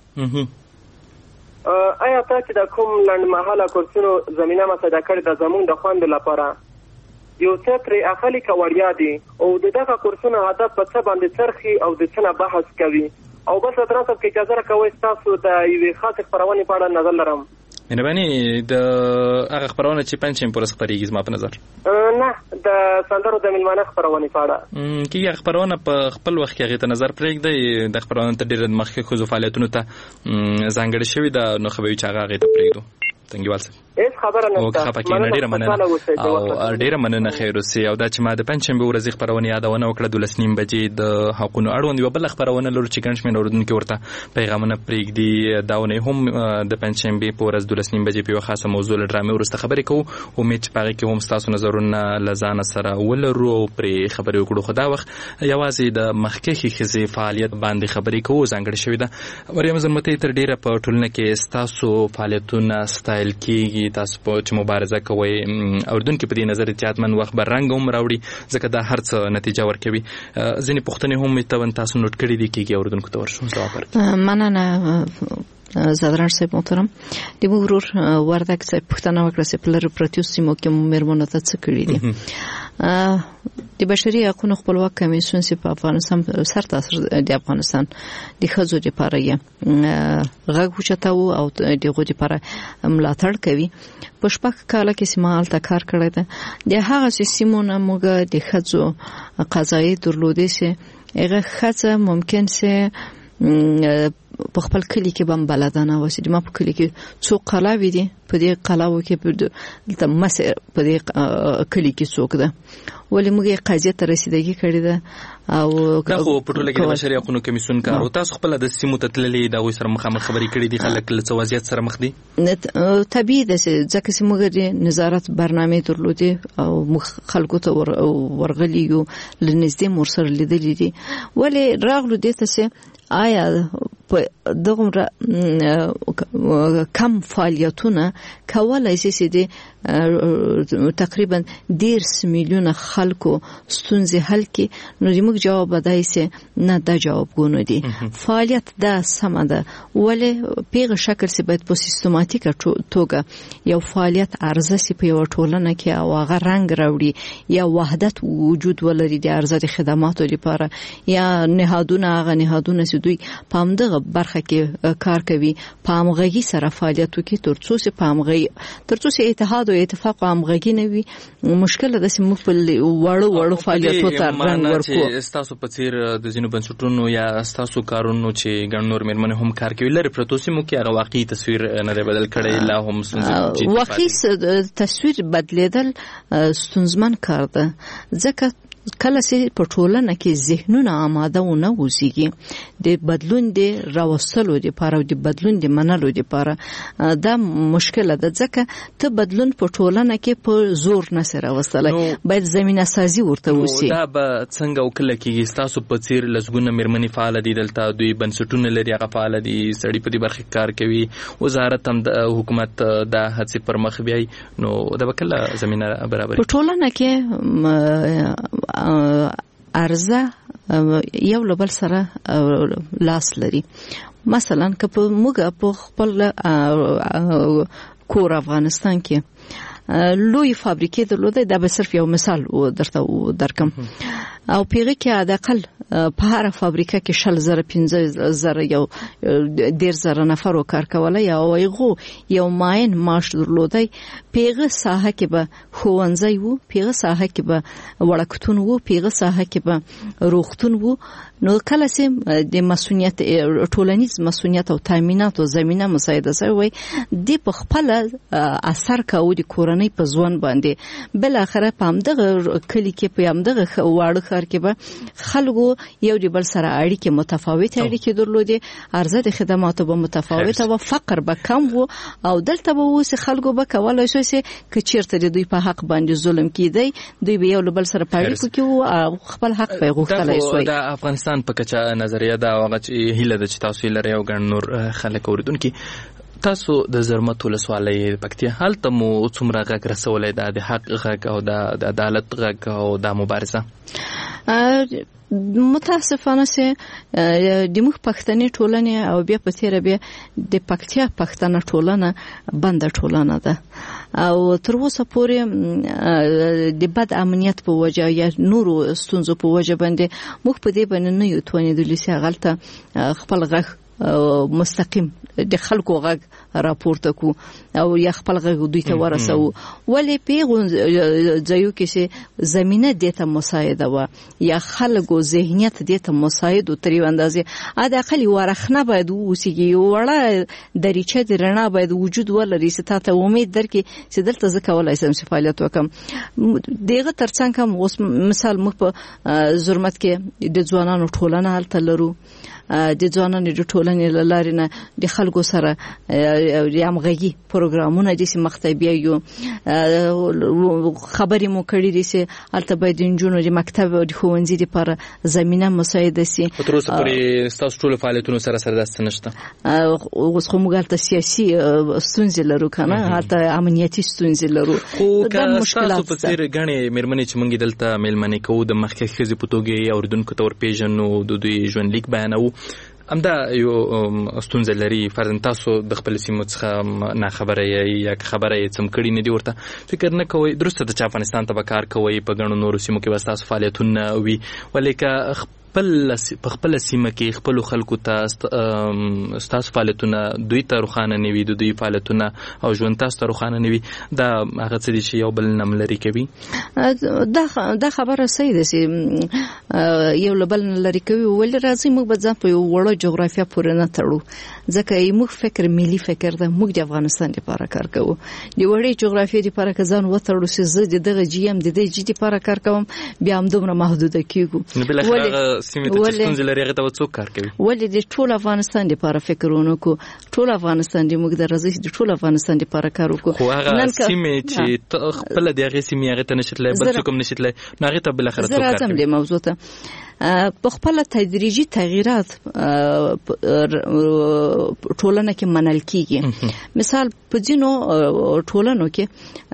آیا تاسو د کوم لنډمهاله کورسونو زمينه مساعده کړې د زموږ د خوند لپاره یو څه ترې اخلي کوړیا دي او دغه کورسونو هدف په څه باندې چرخي او د څه بحث کوي او بس تر څو کې اجازه راکوي تاسو د یوې خاصه خبرونه په اړه نظر لرم. مهرباني د هغه خبرونه چې پنځم پر خبرېږي زما په نظر نه د سندرو د ملمانه خبرونه پاړه کیږي خبرونه په خپل وخت کې غته نظر پرېږدي د خبرونه ته ډېر مخکې خو فعالیتونو ته ځانګړي شوی د نو خبري چې هغه غته پرېږدو. څنګه والسه هیڅ خبره نه ده او ډیره مننه او ډیره مننه خیر اوسې او دا چې ما د پنځم ورځې خبرونه یادونه وکړه د 12 بجې د حقونو اړوند یو بل خبرونه لور چې ګنشمن اوردونکو ورته پیغامونه پرېږدي داونه هم د پنځم په ورځ د 12 بجې په خاصه موضوع لرامه ورسته خبرې کوو امید چې پاره کې هم تاسو نظرونه لزان سره ولرو او پرې خبرې وکړو. خدا وخت یوازې د مخکې خزي فعالیت باندې خبرې کوو ځانګړي شوی ده. مریم زرمتي تر ډیره په ټولنه کې تاسو فعالیتونه مسایل کیږي تاسو په چې مبارزه کوئ اوردونکو په دې نظر اتحادمن وخت به رنګ هم راوړي ځکه دا هر څه نتیجه ورکوي ځینې پوښتنې هم تاسو نوٹ کړي دي کیږي اوردونکو ته ورشو ځواب ورکړي. مننه زادران صاحب محترم. د مرور وردک صاحب پښتنه وکړه چې په لر پرتیو سیمو کې مېرمنو ته څه کړي دي. د بشري حقوقو خپلواک کمیسیون چې په افغانستان سرتاسر د افغانستان د ښځو لپاره یې غږ اوچتاوه او دغه لپاره ملاتړ کوي. په شپږ کاله کې سیمه هلته کار کړی ده. د هغه سیمونه موږ د ښځو قضایي درلودې چې هغه ښځه ممکن چې په خپل کلی کې بم بلدانه واسي د ما په کلی کې څو قلاوي دي په دې قلاو کې په مسیر په دې کلی کې څوک ده ولې موږ قضیه ته رسیدګي کړې ده او دا خو په ټوله کې د بشري حقوقو کمیسیون کار او تاسو خپل د سیمو ته تللي دا وې سره مخامخ خبرې کړې دي خلک له وضعیت سره مخ دي طبيعي ده ځکه چې موږ د نظارت برنامه درلودي او خلکو ته ورغلي یو لنځدې مور سره لیدلې دي ولې راغلو دې ته چې آیا دغه کم فعالیتونه کولای شي چې تقریبا 10 میلیون خلکو ستونزې حل کړي نو موږ جواب بدای سي نه دا جوابونه دي فعالیت دا سم ده ولې پیغه شکل سي باید په سیستماتیک توګه یو فعالیت ارزه سي په یو ټولنه کې او هغه رنګ راوړي یا وحدت وجود ولري د ارزه خدماتو لپاره یا نهادونه هغه نهادونه چې دوی پامدغه برخه کې کار کوي پامغږي سره فعالیت کوي ترڅو اتحاد او اتفاق او همغږي نه وي مشکل ده چې موږ په وړو فعالیتونو ته رنګ ورکو. تاسو په څیر د ځینو بنسټونو یا تاسو کارونو چې ګڼ نور مېرمنې هم کار کوي لري پروتو سیمو کې هغه واقعي تصویر نه بدل کړي لا هم واقعي تصویر بدلیدل ستونزمن کار ده ځکه کله چې په ټولنه کې ذهنونه آماده و نه وزيږي د بدلون د راوستلو لپاره او د بدلون د منلو لپاره دا مشکل ده ځکه ته بدلون په ټولنه کې په زور نه سره راوستلای باید زمينه سازي ورته وسی. دا به څنګه وکړه کېږي تاسو په څیر لسګونه مېرمنې فعال دي دلته دوی بنسټونه لري هغه فعال دي سړي په دې برخه کار کوي وزارت هم د حکومت د هڅې پر مخ بیاي نو دا به کله زمينه برابر په ټولنه کې ارزه یو لبل سره لاس لري. مثلا که په موږ په خپل کور افغانستان کې لوی فابریکې درلوده دا به صرف یو مثال درته درکم او پیغه کې عادقل په هر فابریکه کې 15,000 یو 10,000 نفر کار کولای او یو ماین ماش درلودای پیغه ساحه کې به خوونځي وو پیغه ساحه کې به وړکتون وو پیغه ساحه کې به روغتون وو نو کله چې د مسؤلیت ټولنیز مسؤلیت او تامینات او زمينه مساعده شوی د په خپل اثر کاوه د کورنۍ په ځوان باندې بل اخره پامدغه کلی کې پامدغه واړه خار کې به خلکو یو د بل سره اړیکې متفاوت اړیکې درلودي ارزه د خدماتو به متفاوت او فقر به کم وو او دلته به اوس خلکو به کولای شي چې کچیرته د دوی په حق باندې ظلم کیدی دوی به یو بل سره پاړیکو کې او خپل حق به غوښتلای شي. د افغانستان په کچا نظریه دا هغه چې هیله د تاسو لري او ګڼ نور خلک اوریدونکو تاسو د زرمت ولسوالۍ پکتیا حالت مو څومره غږ رسولای د حق غږ او د عدالت غږ او د مبارزه متاسفانه چې د موږ پښتني ټولنه او بیا په تیر بیا د پکتیا پښتنه ټولنه بند ټولنه ده او تر اوسه پورې د بد امنیت په وجه یا نورو ستونزو په وجه باندې موږ په دې باندې نه یو توانیدلی چې غلطه خپل غږ مستقیم د خلکو غږ راپورته کو او یا خپل غږ دوی ته ورسو ولې پیغون ځایو کې چې زمينه دته مساعده و یا خلکو ذهنیت دته مساعد او تری اندازې اده اقل ورخنه باید وسیږي وړه دریچه درنه باید وجود ولري چې تاسو امید درکې چې دلته ځکه ولای سم فعالیت وکم دغه ترڅنګ هم مثال موږ په زرمت کې د ځوانانو ټولنه حالت لرو د ځوانانو د ټولنې لارې نه د خلکو سره د همغږي پروګرامونه د مختبي یو خبرې مو کړې دي چې البته باید انجونو د مکتب او د ښوونځي لپاره زمينه مساعده شي. تر اوسه پورې تاسو ټول فعالیتونو سره دست نشته. اوس خو موږ ته سیاسي ستونزې لرو کنه، حتی امنیتي ستونزې لرو. دا مشکلات په څیر غني مېرمنې چې موږ دلته مېلمنې کوو د مخکې خزي په توګه اوریدونکو تور پیژنو د دوی ژوند لیک بیانو، همدا یو ستونزه لري. فرضاً تاسو د خپل سیمو څخه نه خبره یا خبره یې څم کړی نه دی، ورته فکر نه کوئ درسته د افغانستان ته کار کوي په ګڼو نورو سیمو کې واسطه فعالیتونه وي، ولیکه په خپل سیمه کې خپل خلکو ته ستاسو فعالیتونه دوی ته روخانه نوي، دوی فعالیتونه او ژوند تاسو ته روخانه نوي، دا هغه څه دي چې یو بل نم لري کوي. دا خبره صحیح ده چې یو بل لري کوي، ول راځي موږ به ځان په یو وړو جغرافیا پورې نه تړو، ځکه موږ فکر ملي فکر ده، موږ د افغانستان لپاره کار کوو. د وړې جغرافیا لپاره که ځان وتړو چې زه دغه جیم د دې جې لپاره کار کوم، بیا هم دومره محدوده کیږو. سیمه ته څنګه لري هغه ته څوک کار کوي؟ ولې د ټول افغانستان لپاره فکرونه کو، ټول افغانستان د موږ د راځي د ټول افغانستان لپاره کار وکړو. خو هغه سیمه چې خپل د هغه سیمه هغه ته نشټلای بل څوک هم نشټلای، نو هغه ته بل اخر څوک کار کوي. زه راځم د موضوع ته. په خپل تدریجي تغیرات ټولنه کې منل کیږي. مثال په ځینو ټولنو کې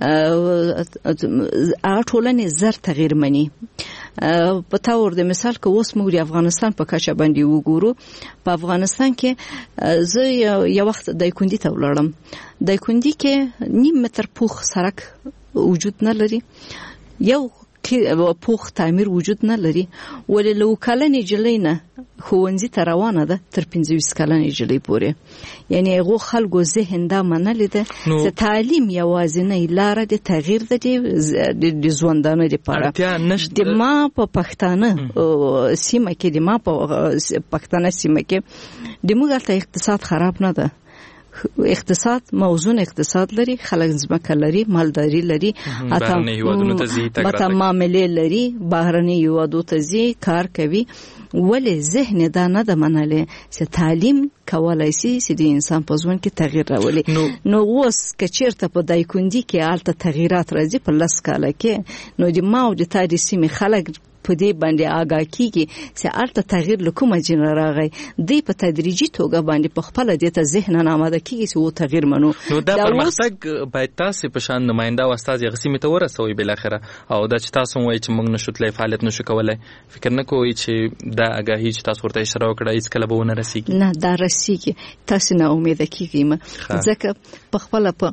هغه ټولنې زر تغییر مني. په تور د مثال که اوس موږ د افغانستان په کچه باندې وګورو، په افغانستان کې زه یو وخت دایکندي ته ولاړم. دایکندي کې نیم متر پوخ سړک وجود نه لري، یو پوخ تعمیر وجود نه لري، ولې له کلنې جلۍ نه ښوونځي ته روانه ده تر 25 کلنې جلۍ پورې. یعنی هغه خلکو ذهن دا منل ده چې تعلیم یوازینۍ لار د تغییر د ژوندانه لپاره. د ما په پښتانه سیمه کې، د ما په پښتانه سیمه کې د موږ ته اقتصاد خراب نه ده. اقتصاد موزون اقتصاد لري، خلک ځمکه لري، مالداري لري، اته معاملې لري، بهرني هیوادو ته ځي کار کوي. ولې ذهن دا نه ده منلې چې تعلیم کولای شي چې د انسان په ژوند کې تغییر راولي. نو اوس که چیرته په دایکندي کې الته تغیرات راځي په 10 کاله کې، نو د ما او د تا د سیمې خلک په دې باندې آگاه کیږي چې الته تغییر لکومه جن راغی، دی په تدریجي توګه باندې په خپل د ته ذهن آماده کیږي چې و تغییر منو. نو دا پرمختګ باید تاسو په شان نماینده او استاد غسیمه ته ورسوي بل اخره، او دا چې تاسو وایي چې موږ نشو تلای فعالیت نشو کولای، فکر نه کوئ چې دا آگاهی چې تاسو ورته اشاره وکړه هیڅ کله به ونه رسیږي؟ نه، دا رسیږي. تاسو نه امید کیږئ، ځکه په خپل په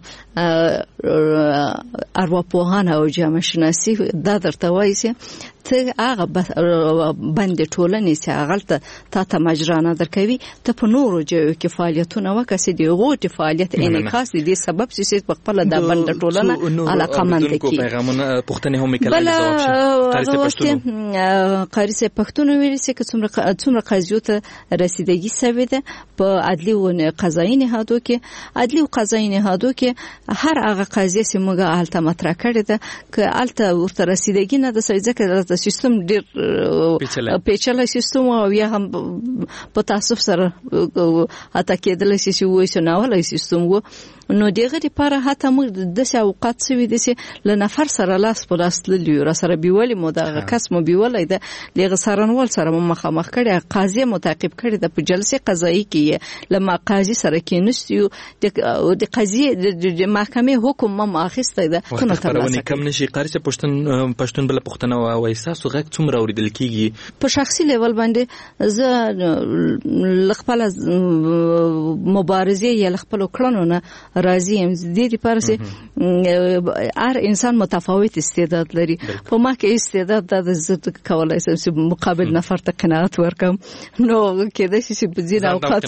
ارواپوهانه او جامعه شناسی دا درته وایي چې ته هغه بند ټولنې چې هغه ته مجرانه درکوي، ته په نورو ځایو کې فعالیتونه وکړې، دی غوټ فعالیت انعکاس دي سبب چې په خپل د بند ټولنه علاقمند کی. پیغامونه پښتنې هم کله جواب شي. قاری سه پښتون ویل چې څومره قضیو ته رسیدګي سوي ده په عدلي او قضایي نهادو کې. عدلي او قضایي نهادو کې هر هغه قضیه چې موږ الته مطرح کړې ده که الته ورته رسیدګي نه ده، ځکه سیستم ډیر پیچلې سیستم او یا هم په تاسف سره اته کېدل شي چې وایي چې ناوله سیستم وو. نو دغه لپاره هته موږ د اوقات سوي دي چې لنفر سره لاس په لاس تللی را سره بیولې مو دغه کس مو بیولې ده، لغه سرنوال سره مخامخ کړي، قاضي متعقب کړي د په جلسه قضایي کې لما قاضي سره کې نستیو د قضیه د محکمې حکم ما اخیسته ده. کنه خبرونه کم نشي قاری چې پښتون بل پښتنه وایي تاسو غږ څومره اوریدل کیږي؟ په شخصي لیول باندې زه خپل مبارزه یا خپل کړنو نه راضی ام. دې لپاره چې هر انسان متفاوت استعداد لري. په ما کې استعداد د زړه کولای شم چې مقابل نفر ته قناعت ورکم، نو کېدای شي چې په ځینې اوقات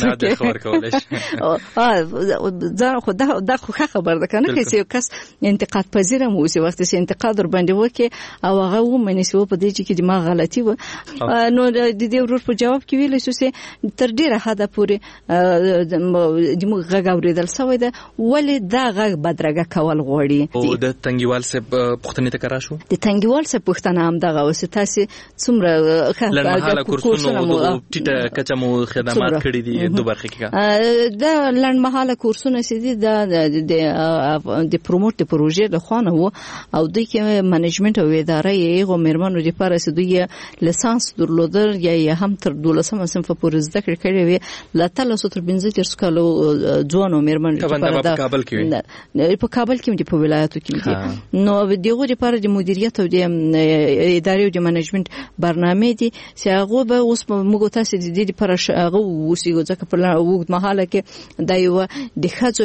کې دا خو خبر ده کنه چې کس انتقاد پذیر مو اوسي، وخت چې انتقاد ور باندې وکي او هغه ومني چې په دې کې دماغ غلطي و، نو د دې ورور په جواب کې ویل شو چې تر ډیره حد پورې د موږ غږ اوریدل سوی ده، ولې دا غږ بدرګه کول غواړي. او د تنګیوال صاحب پوښتنې ته کرا شو. د تنګیوال صاحب پوښتنه هم دغه اوس تاسو څومره لنډمهاله کورسونه مو ټیټه کچه مو خدمات کړې دي دوه برخه کې دا لنډمهاله کورسونه سي د پروموټ د پروژې د خوانه وو او د کې منیجمنت او اداره یې غو مرمنو لپاره سدوی لیسانس درلودل یا هم تر 12 صنف پورې زده کړې وي لته له 15 کالو ځوانو مرمنو لپاره په کابل کې په کابل کې د ولایتو کې نو دغه لپاره د مدیریت او د ادارې او د منیجمنت برنامه دي چې هغه به اوس موږ تاسو د دې لپاره هغه وسیګو ځکه په وګت مهاله کې دا یو د خځو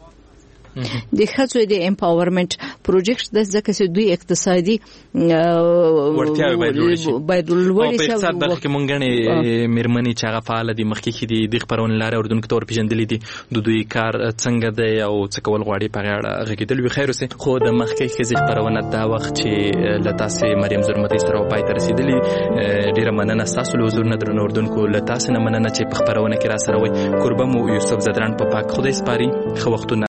د امپاورمنت پروجیکټ د ځکه چې دوی اقتصادي ورتیاوي باید لوړ شي. په اقتصاد برخه کې مونږ غني مرمنې چې هغه فعال دي مخکې دي د خبرونه لاره اردن کې تور پیژندلې دي د دوی کار څنګه دی او څه کول غواړي په اړه غږیدل وي. خیر اوسه خو د مخکې کې خبرونه دا وخت چې لتاسې مریم زرمتي سره پای ته رسیدلې ډیره مننه تاسو له حضور نه درنو اردن کو لتاسې نه مننه چې په خبرونه کې را سره وي. قربم یوسف زدران په پاک خدای سپاري خو وختونه